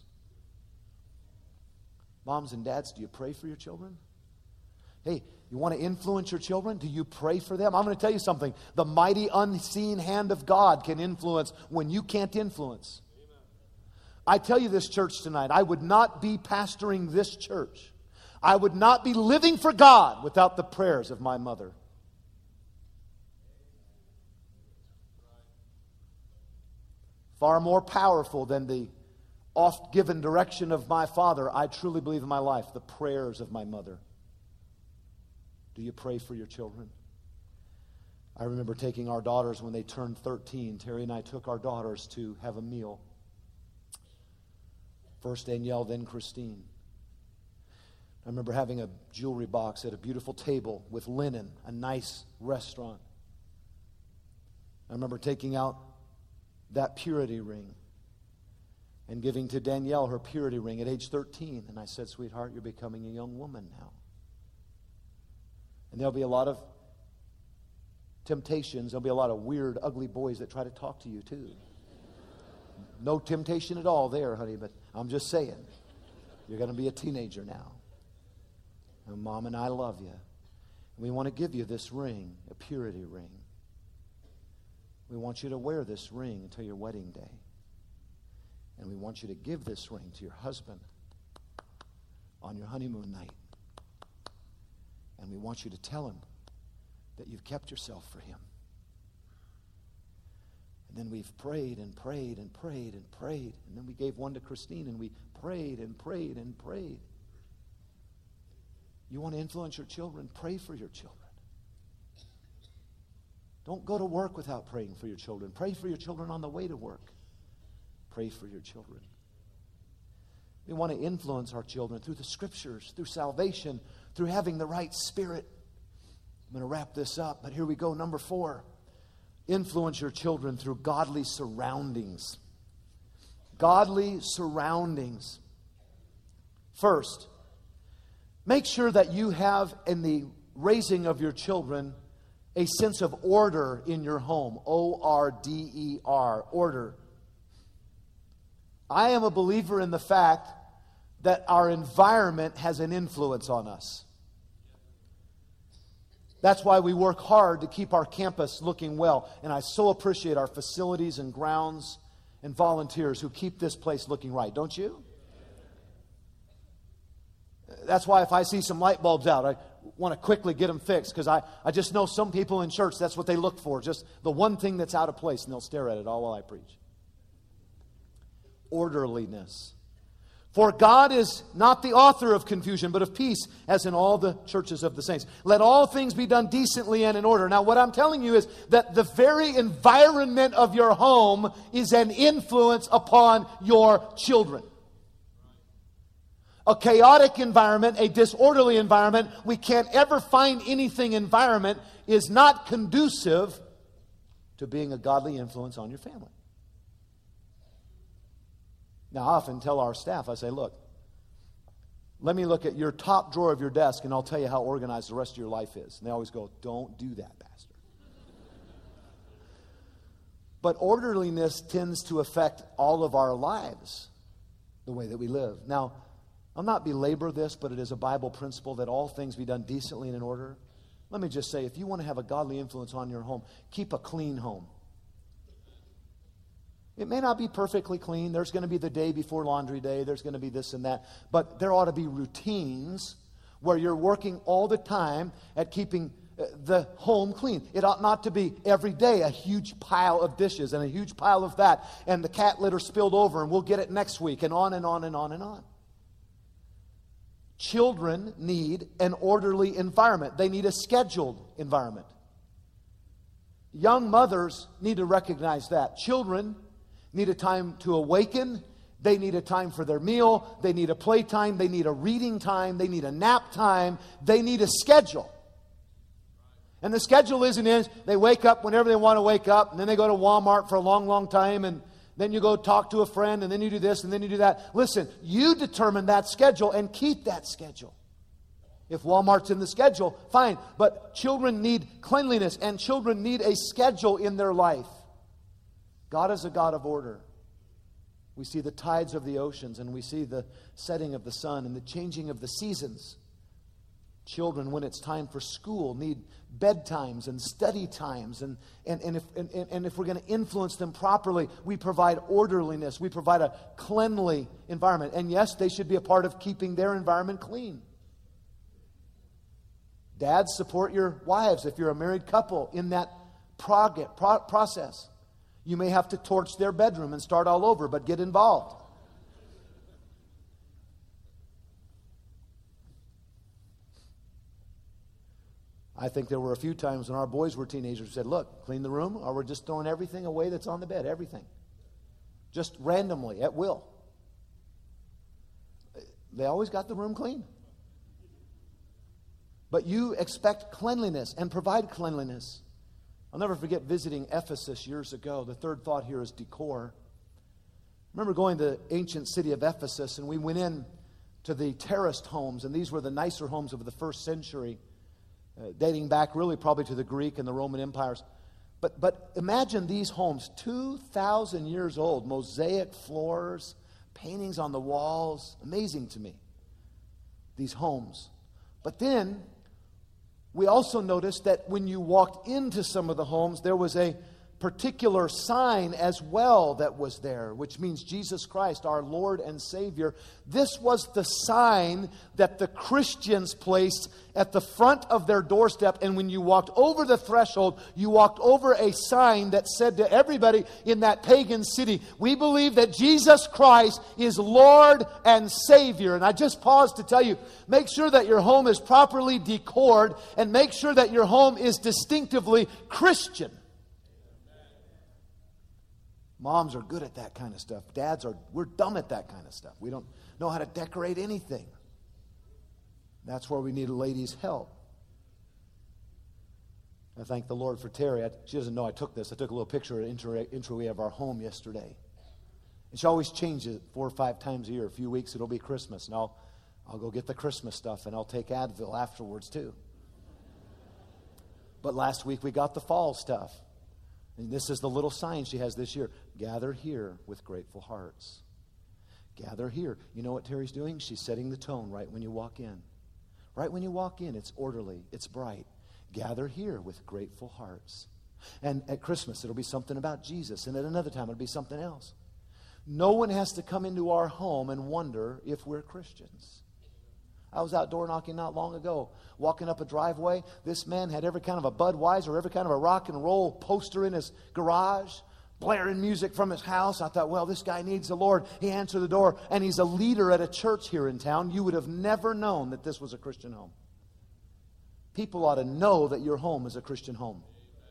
Speaker 1: Moms and dads, do you pray for your children? Hey, you want to influence your children? Do you pray for them? I'm going to tell you something. The mighty unseen hand of God can influence when you can't influence. Amen. I tell you this, church, tonight, I would not be pastoring this church. I would not be living for God without the prayers of my mother. Far more powerful than the oft-given direction of my father, I truly believe in my life, the prayers of my mother. Do you pray for your children? I remember taking our daughters when they turned thirteen. Terry and I took our daughters to have a meal. First Danielle, then Christine. I remember having a jewelry box at a beautiful table with linen, a nice restaurant. I remember taking out that purity ring and giving to Danielle her purity ring at age thirteen. And I said, sweetheart, you're becoming a young woman now. And there'll be a lot of temptations. There'll be a lot of weird, ugly boys that try to talk to you too. No temptation at all there, honey, but I'm just saying. You're going to be a teenager now. And Mom and I love you. And we want to give you this ring, a purity ring. We want you to wear this ring until your wedding day. And we want you to give this ring to your husband on your honeymoon night. And we want you to tell him that you've kept yourself for him. And then we've prayed and prayed and prayed and prayed. And then we gave one to Christine and we prayed and prayed and prayed. You want to influence your children? Pray for your children. Don't go to work without praying for your children. Pray for your children on the way to work. Pray for your children. We want to influence our children through the Scriptures, through salvation, through having the right spirit. I'm going to wrap this up, but here we go. Number four, influence your children through godly surroundings. Godly surroundings. First, make sure that you have in the raising of your children a sense of order in your home. O R D E R, order. I am a believer in the fact that our environment has an influence on us. That's why we work hard to keep our campus looking well. And I so appreciate our facilities and grounds and volunteers who keep this place looking right. Don't you? That's why if I see some light bulbs out, I want to quickly get them fixed. Because I, I just know some people in church, that's what they look for. Just the one thing that's out of place. And they'll stare at it all while I preach. Orderliness. For God is not the author of confusion, but of peace, as in all the churches of the saints. Let all things be done decently and in order. Now, what I'm telling you is that the very environment of your home is an influence upon your children. A chaotic environment, a disorderly environment, we can't ever find anything environment is not conducive to being a godly influence on your family. Now, I often tell our staff, I say, look, let me look at your top drawer of your desk and I'll tell you how organized the rest of your life is. And they always go, don't do that, Pastor. But orderliness tends to affect all of our lives, the way that we live. Now, I'll not belabor this, but it is a Bible principle that all things be done decently and in order. Let me just say, if you want to have a godly influence on your home, keep a clean home. It may not be perfectly clean. There's going to be the day before laundry day. There's going to be this and that. But there ought to be routines where you're working all the time at keeping the home clean. It ought not to be every day a huge pile of dishes and a huge pile of that, and the cat litter spilled over and we'll get it next week, and on and on and on and on. Children need an orderly environment. They need a scheduled environment. Young mothers need to recognize that. Children need a time to awaken. They need a time for their meal. They need a playtime. They need a reading time. They need a nap time. They need a schedule. And the schedule isn't in, they wake up whenever they want to wake up, and then they go to Walmart for a long, long time, and then you go talk to a friend, and then you do this, and then you do that. Listen, you determine that schedule and keep that schedule. If Walmart's in the schedule, fine. But children need cleanliness, and children need a schedule in their life. God is a God of order. We see the tides of the oceans, and we see the setting of the sun and the changing of the seasons. Children, when it's time for school, need bedtimes and study times. And, and, and, if, and, and if we're going to influence them properly, we provide orderliness. We provide a cleanly environment. And yes, they should be a part of keeping their environment clean. Dads, support your wives if you're a married couple in that prog- pro- process. You may have to torch their bedroom and start all over, but get involved. I think there were a few times when our boys were teenagers who said, look, clean the room, or we're just throwing everything away that's on the bed, everything. Just randomly, at will. They always got the room clean. But you expect cleanliness and provide cleanliness. I'll never forget visiting Ephesus years ago. The third thought here is decor. I remember going to the ancient city of Ephesus, and we went in to the terraced homes, and these were the nicer homes of the first century. Uh, dating back really probably to the Greek and the Roman empires. But, but imagine these homes, two thousand years old, mosaic floors, paintings on the walls. Amazing to me, these homes. But then we also noticed that when you walked into some of the homes, there was a particular sign as well that was there, which means Jesus Christ, our Lord and Savior. This was the sign that the Christians placed at the front of their doorstep. And when you walked over the threshold, you walked over a sign that said to everybody in that pagan city, we believe that Jesus Christ is Lord and Savior. And I just paused to tell you, make sure that your home is properly decored, and make sure that your home is distinctively Christian. Moms are good at that kind of stuff. Dads are, we're dumb at that kind of stuff. We don't know how to decorate anything. That's where we need a lady's help. I thank the Lord for Terry. I, she doesn't know I took this. I took a little picture of intro, intro of our home yesterday. And she always changes it four or five times a year. A few weeks it'll be Christmas. And I'll, I'll go get the Christmas stuff, and I'll take Advil afterwards too. But last week we got the fall stuff. And this is the little sign she has this year. Gather here with grateful hearts. Gather here. You know what Terry's doing? She's setting the tone right when you walk in. Right when you walk in, it's orderly. It's bright. Gather here with grateful hearts. And at Christmas, it'll be something about Jesus. And at another time, it'll be something else. No one has to come into our home and wonder if we're Christians. I was out door knocking not long ago, walking up a driveway. This man had every kind of a Budweiser, every kind of a rock and roll poster in his garage, blaring music from his house. I thought, well, this guy needs the Lord. He answered the door, and he's a leader at a church here in town. You would have never known that this was a Christian home. People ought to know that your home is a Christian home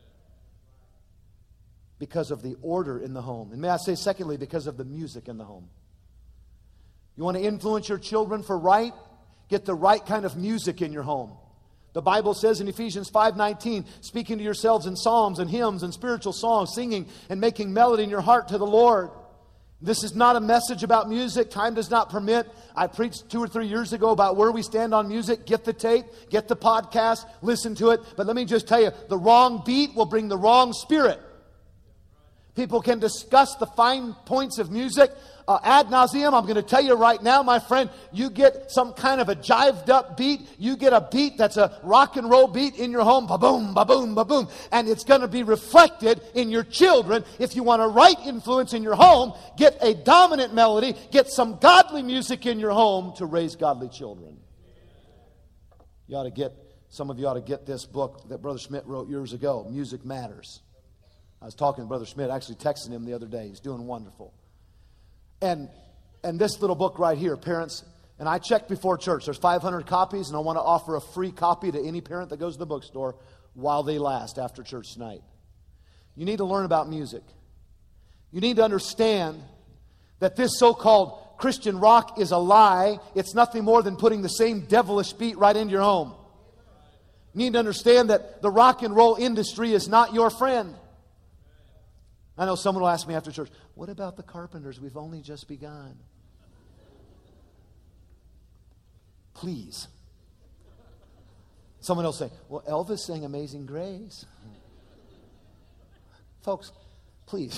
Speaker 1: because of the order in the home. And may I say, secondly, because of the music in the home. You want to influence your children for right? Get the right kind of music in your home. The Bible says in Ephesians five nineteen, speaking to yourselves in psalms and hymns and spiritual songs, singing and making melody in your heart to the Lord. This is not a message about music. Time does not permit. I preached two or three years ago about where we stand on music. Get the tape, get the podcast, listen to it. But let me just tell you, the wrong beat will bring the wrong spirit. People can discuss the fine points of music uh, ad nauseum. I'm going to tell you right now, my friend, you get some kind of a jived up beat. You get a beat that's a rock and roll beat in your home. Ba-boom, ba-boom, ba-boom. And it's going to be reflected in your children. If you want a right influence in your home, get a dominant melody. Get some godly music in your home to raise godly children. You ought to get, some of you ought to get this book that Brother Schmidt wrote years ago, Music Matters. I was talking to Brother Schmidt, actually texting him the other day. He's doing wonderful. And and this little book right here, parents, and I checked before church. There's five hundred copies, and I want to offer a free copy to any parent that goes to the bookstore while they last after church tonight. You need to learn about music. You need to understand that this so-called Christian rock is a lie. It's nothing more than putting the same devilish beat right into your home. You need to understand that the rock and roll industry is not your friend. I know someone will ask me after church, what about the Carpenters? We've only just begun. Please. Someone will say, well, Elvis sang Amazing Grace. Folks, please.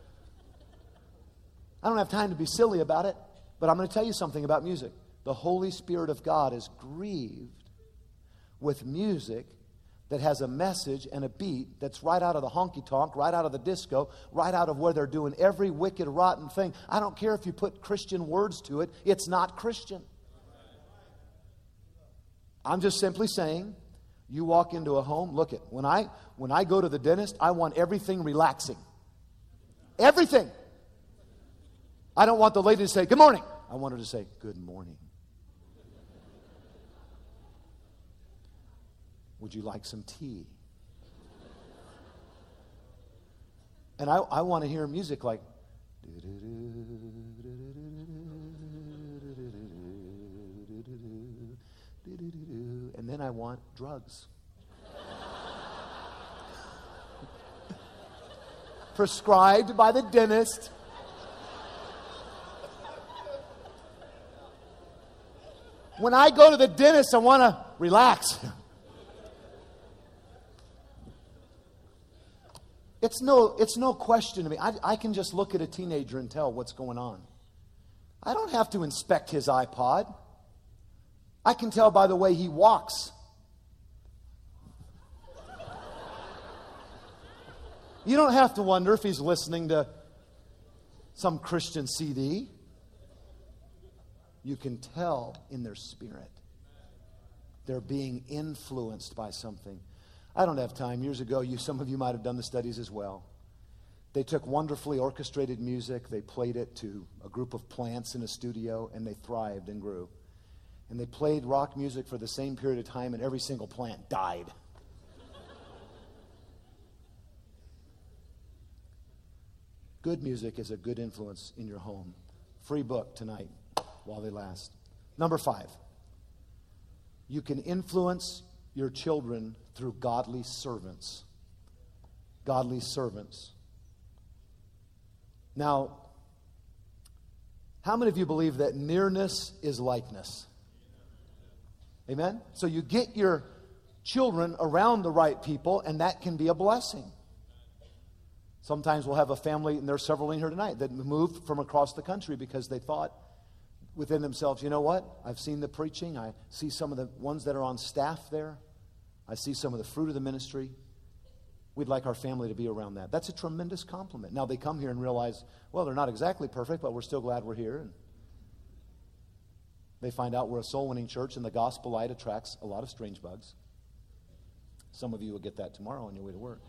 Speaker 1: I don't have time to be silly about it, but I'm going to tell you something about music. The Holy Spirit of God is grieved with music that has a message and a beat that's right out of the honky-tonk, right out of the disco, right out of where they're doing every wicked, rotten thing. I don't care if you put Christian words to it. It's not Christian. I'm just simply saying, you walk into a home, look at, when I, when I go to the dentist, I want everything relaxing. Everything. I don't want the lady to say, good morning. I want her to say, good morning. Would you like some tea? And I, I want to hear music like, and then I want drugs. Prescribed by the dentist. When I go to the dentist, I want to relax. It's no, it's no question to me. I, I can just look at a teenager and tell what's going on. I don't have to inspect his iPod. I can tell by the way he walks. You don't have to wonder if he's listening to some Christian C D. You can tell in their spirit. They're being influenced by something. I don't have time. Years ago, you, some of you might have done the studies as well. They took wonderfully orchestrated music. They played it to a group of plants in a studio, and they thrived and grew. And they played rock music for the same period of time, and every single plant died. Good music is a good influence in your home. Free book tonight while they last. Number five, you can influence your children through godly servants. Godly servants. Now, how many of you believe that nearness is likeness? Amen? So you get your children around the right people, and that can be a blessing. Sometimes we'll have a family, and there's several in here tonight, that moved from across the country because they thought within themselves, you know what? I've seen the preaching. I see some of the ones that are on staff there. I see some of the fruit of the ministry. We'd like our family to be around that. That's a tremendous compliment. Now they come here and realize, well, they're not exactly perfect, but we're still glad we're here. And they find out we're a soul-winning church, and the gospel light attracts a lot of strange bugs. Some of you will get that tomorrow on your way to work.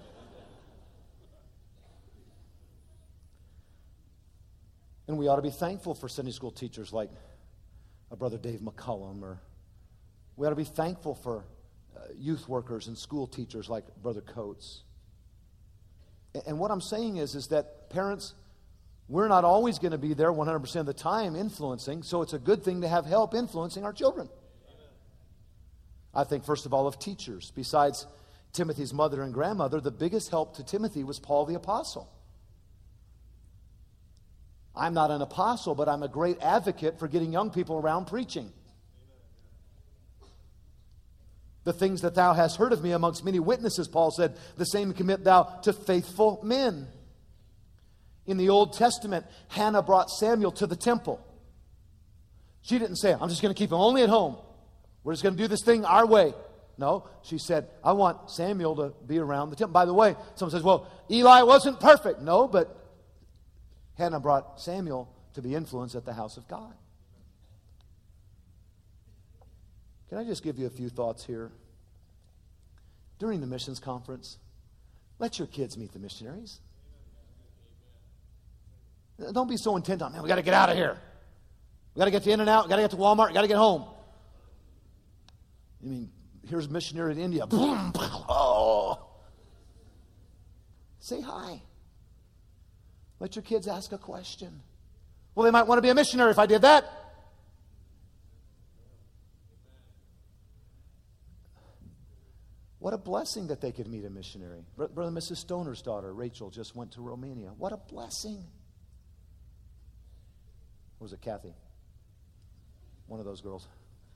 Speaker 1: And we ought to be thankful for Sunday school teachers like our brother Dave McCullum, or we ought to be thankful for uh, youth workers and school teachers like Brother Coates. And, and what I'm saying is, is that parents, we're not always going to be there one hundred percent of the time influencing, so it's a good thing to have help influencing our children. I think, first of all, of teachers. Besides Timothy's mother and grandmother, the biggest help to Timothy was Paul the Apostle. I'm not an apostle, but I'm a great advocate for getting young people around preaching. The things that thou hast heard of me amongst many witnesses, Paul said, the same commit thou to faithful men. In the Old Testament, Hannah brought Samuel to the temple. She didn't say, I'm just going to keep him only at home. We're just going to do this thing our way. No, she said, I want Samuel to be around the temple. By the way, someone says, well, Eli wasn't perfect. No, but Hannah brought Samuel to be influenced at the house of God. Can I just give you a few thoughts here? During the missions conference, let your kids meet the missionaries. Don't be so intent on, man, we got to get out of here. We got to get to In-N-Out, we got to get to Walmart, we got to get home. I mean, here's a missionary in India. Boom, oh. Say hi. Let your kids ask a question. Well, they might want to be a missionary if I did that. What a blessing that they could meet a missionary. Brother and Missus Stoner's daughter, Rachel, just went to Romania. What a blessing. Or was it Kathy? One of those girls.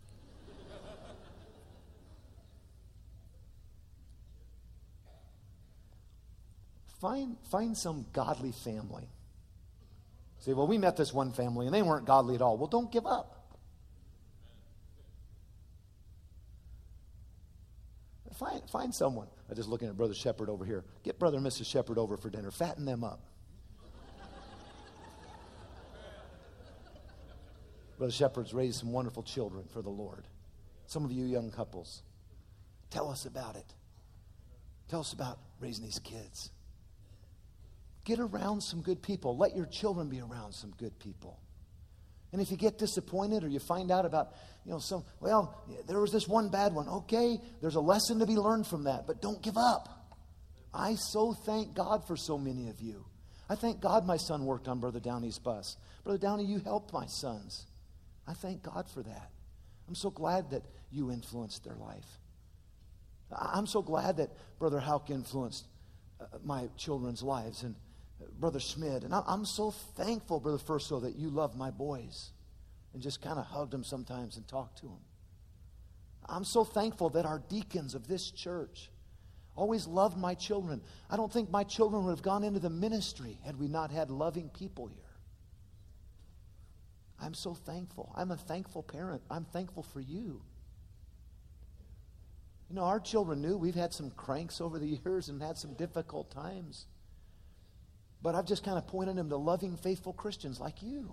Speaker 1: Find, find some godly family. Say, well, we met this one family and they weren't godly at all. Well, don't give up. Find, find someone. I'm just looking at Brother Shepherd over here. Get Brother and Missus Shepherd over for dinner. Fatten them up. Brother Shepherd's raised some wonderful children for the Lord. Some of you young couples, tell us about it. Tell us about raising these kids. Get around some good people. Let your children be around some good people. And if you get disappointed or you find out about, you know, some, well, there was this one bad one. Okay, there's a lesson to be learned from that, but don't give up. I so thank God for so many of you. I thank God my son worked on Brother Downey's bus. Brother Downey, you helped my sons. I thank God for that. I'm so glad that you influenced their life. I'm so glad that Brother Houck influenced uh, my children's lives and uh, Brother Schmidt. And I, I'm so thankful, Brother Furso, that you love my boys and just kind of hugged them sometimes and talked to them. I'm so thankful that our deacons of this church always loved my children. I don't think my children would have gone into the ministry had we not had loving people here. I'm so thankful. I'm a thankful parent. I'm thankful for you. You know, our children knew we've had some cranks over the years and had some difficult times. But I've just kind of pointed them to loving, faithful Christians like you.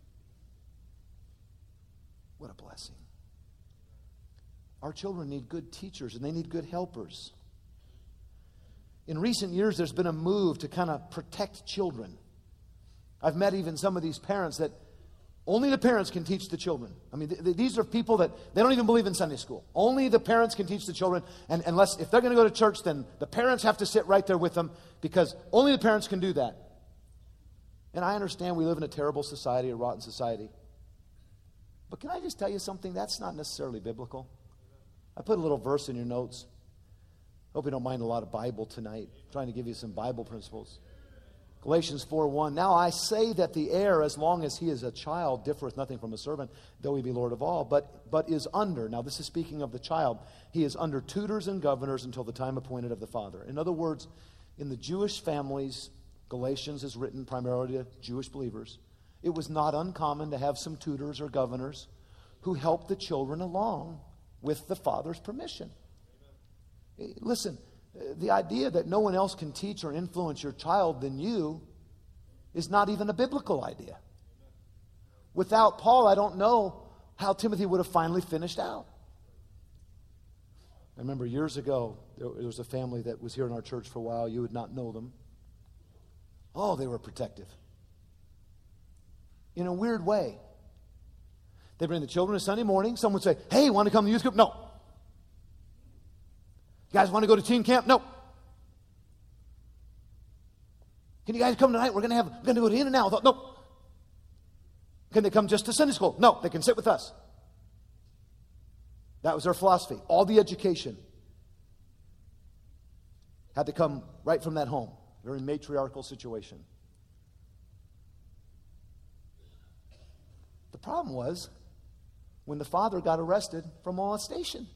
Speaker 1: What a blessing. Our children need good teachers and they need good helpers. In recent years, there's been a move to kind of protect children. I've met even some of these parents that only the parents can teach the children. I mean, th- th- these are people that they don't even believe in Sunday school. Only the parents can teach the children. And unless, if they're going to go to church, then the parents have to sit right there with them because only the parents can do that. And I understand we live in a terrible society, a rotten society. But can I just tell you something? That's not necessarily biblical. I put a little verse in your notes. Hope you don't mind a lot of Bible tonight. I'm trying to give you some Bible principles. Galatians four one, now I say that the heir, as long as he is a child, differeth nothing from a servant, though he be Lord of all, but, but is under, now this is speaking of the child, he is under tutors and governors until the time appointed of the father. In other words, in the Jewish families, Galatians is written primarily to Jewish believers. It was not uncommon to have some tutors or governors who helped the children along with the father's permission. Listen, the idea that no one else can teach or influence your child than you is not even a biblical idea. Without Paul, I don't know how Timothy would have finally finished out. I remember years ago, there was a family that was here in our church for a while. You would not know them. Oh, they were protective. In a weird way. They bring the children to Sunday morning. Someone would say, hey, want to come to the youth group? No. You guys want to go to teen camp? No. Can you guys come tonight? We're going to have, we're going to go to In-N-Out. No. Can they come just to Sunday school? No, they can sit with us. That was their philosophy. All the education had to come right from that home. Very matriarchal situation. The problem was when the father got arrested for molestation.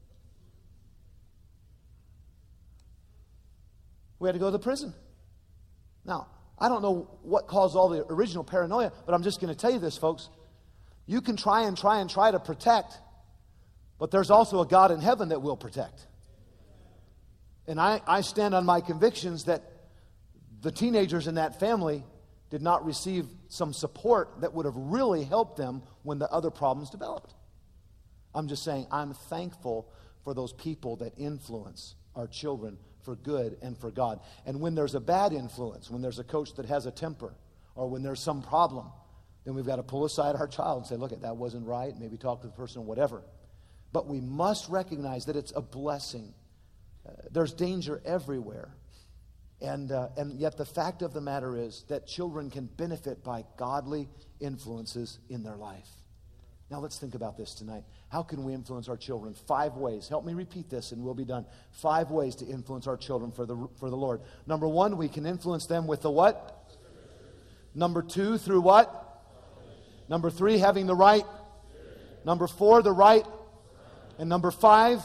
Speaker 1: We had to go to the prison. Now, I don't know what caused all the original paranoia, but I'm just going to tell you this, folks. You can try and try and try to protect, but there's also a God in heaven that will protect. And I, I stand on my convictions that the teenagers in that family did not receive some support that would have really helped them when the other problems developed. I'm just saying, I'm thankful for those people that influence our children for good and for God. And when there's a bad influence, when there's a coach that has a temper, or when there's some problem, then we've got to pull aside our child and say, look, that wasn't right. Maybe talk to the person or whatever. But we must recognize that it's a blessing. Uh, there's danger everywhere. And, uh, and yet the fact of the matter is that children can benefit by godly influences in their life. Now let's think about this tonight. How can we influence our children? Five ways. Help me repeat this and we'll be done. Five ways to influence our children for the, for the Lord. Number one, we can influence them with the what? Number two, through what? Number three, having the right. Number four, the right. And number five,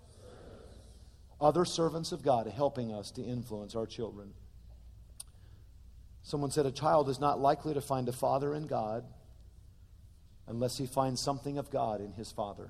Speaker 1: other servants of God helping us to influence our children. Someone said a child is not likely to find a father in God unless he finds something of God in his father.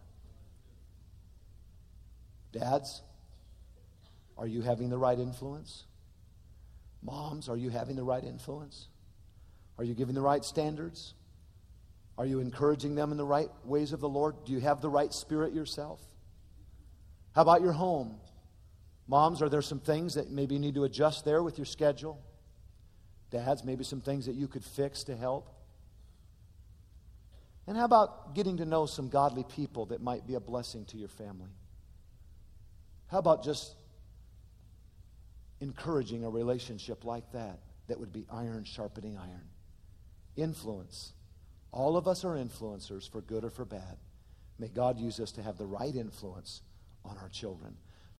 Speaker 1: Dads, are you having the right influence? Moms, are you having the right influence? Are you giving the right standards? Are you encouraging them in the right ways of the Lord? Do you have the right spirit yourself? How about your home? Moms, are there some things that maybe you need to adjust there with your schedule? Dads, maybe some things that you could fix to help? And how about getting to know some godly people that might be a blessing to your family? How about just encouraging a relationship like that, that would be iron sharpening iron? Influence. All of us are influencers for good or for bad. May God use us to have the right influence on our children.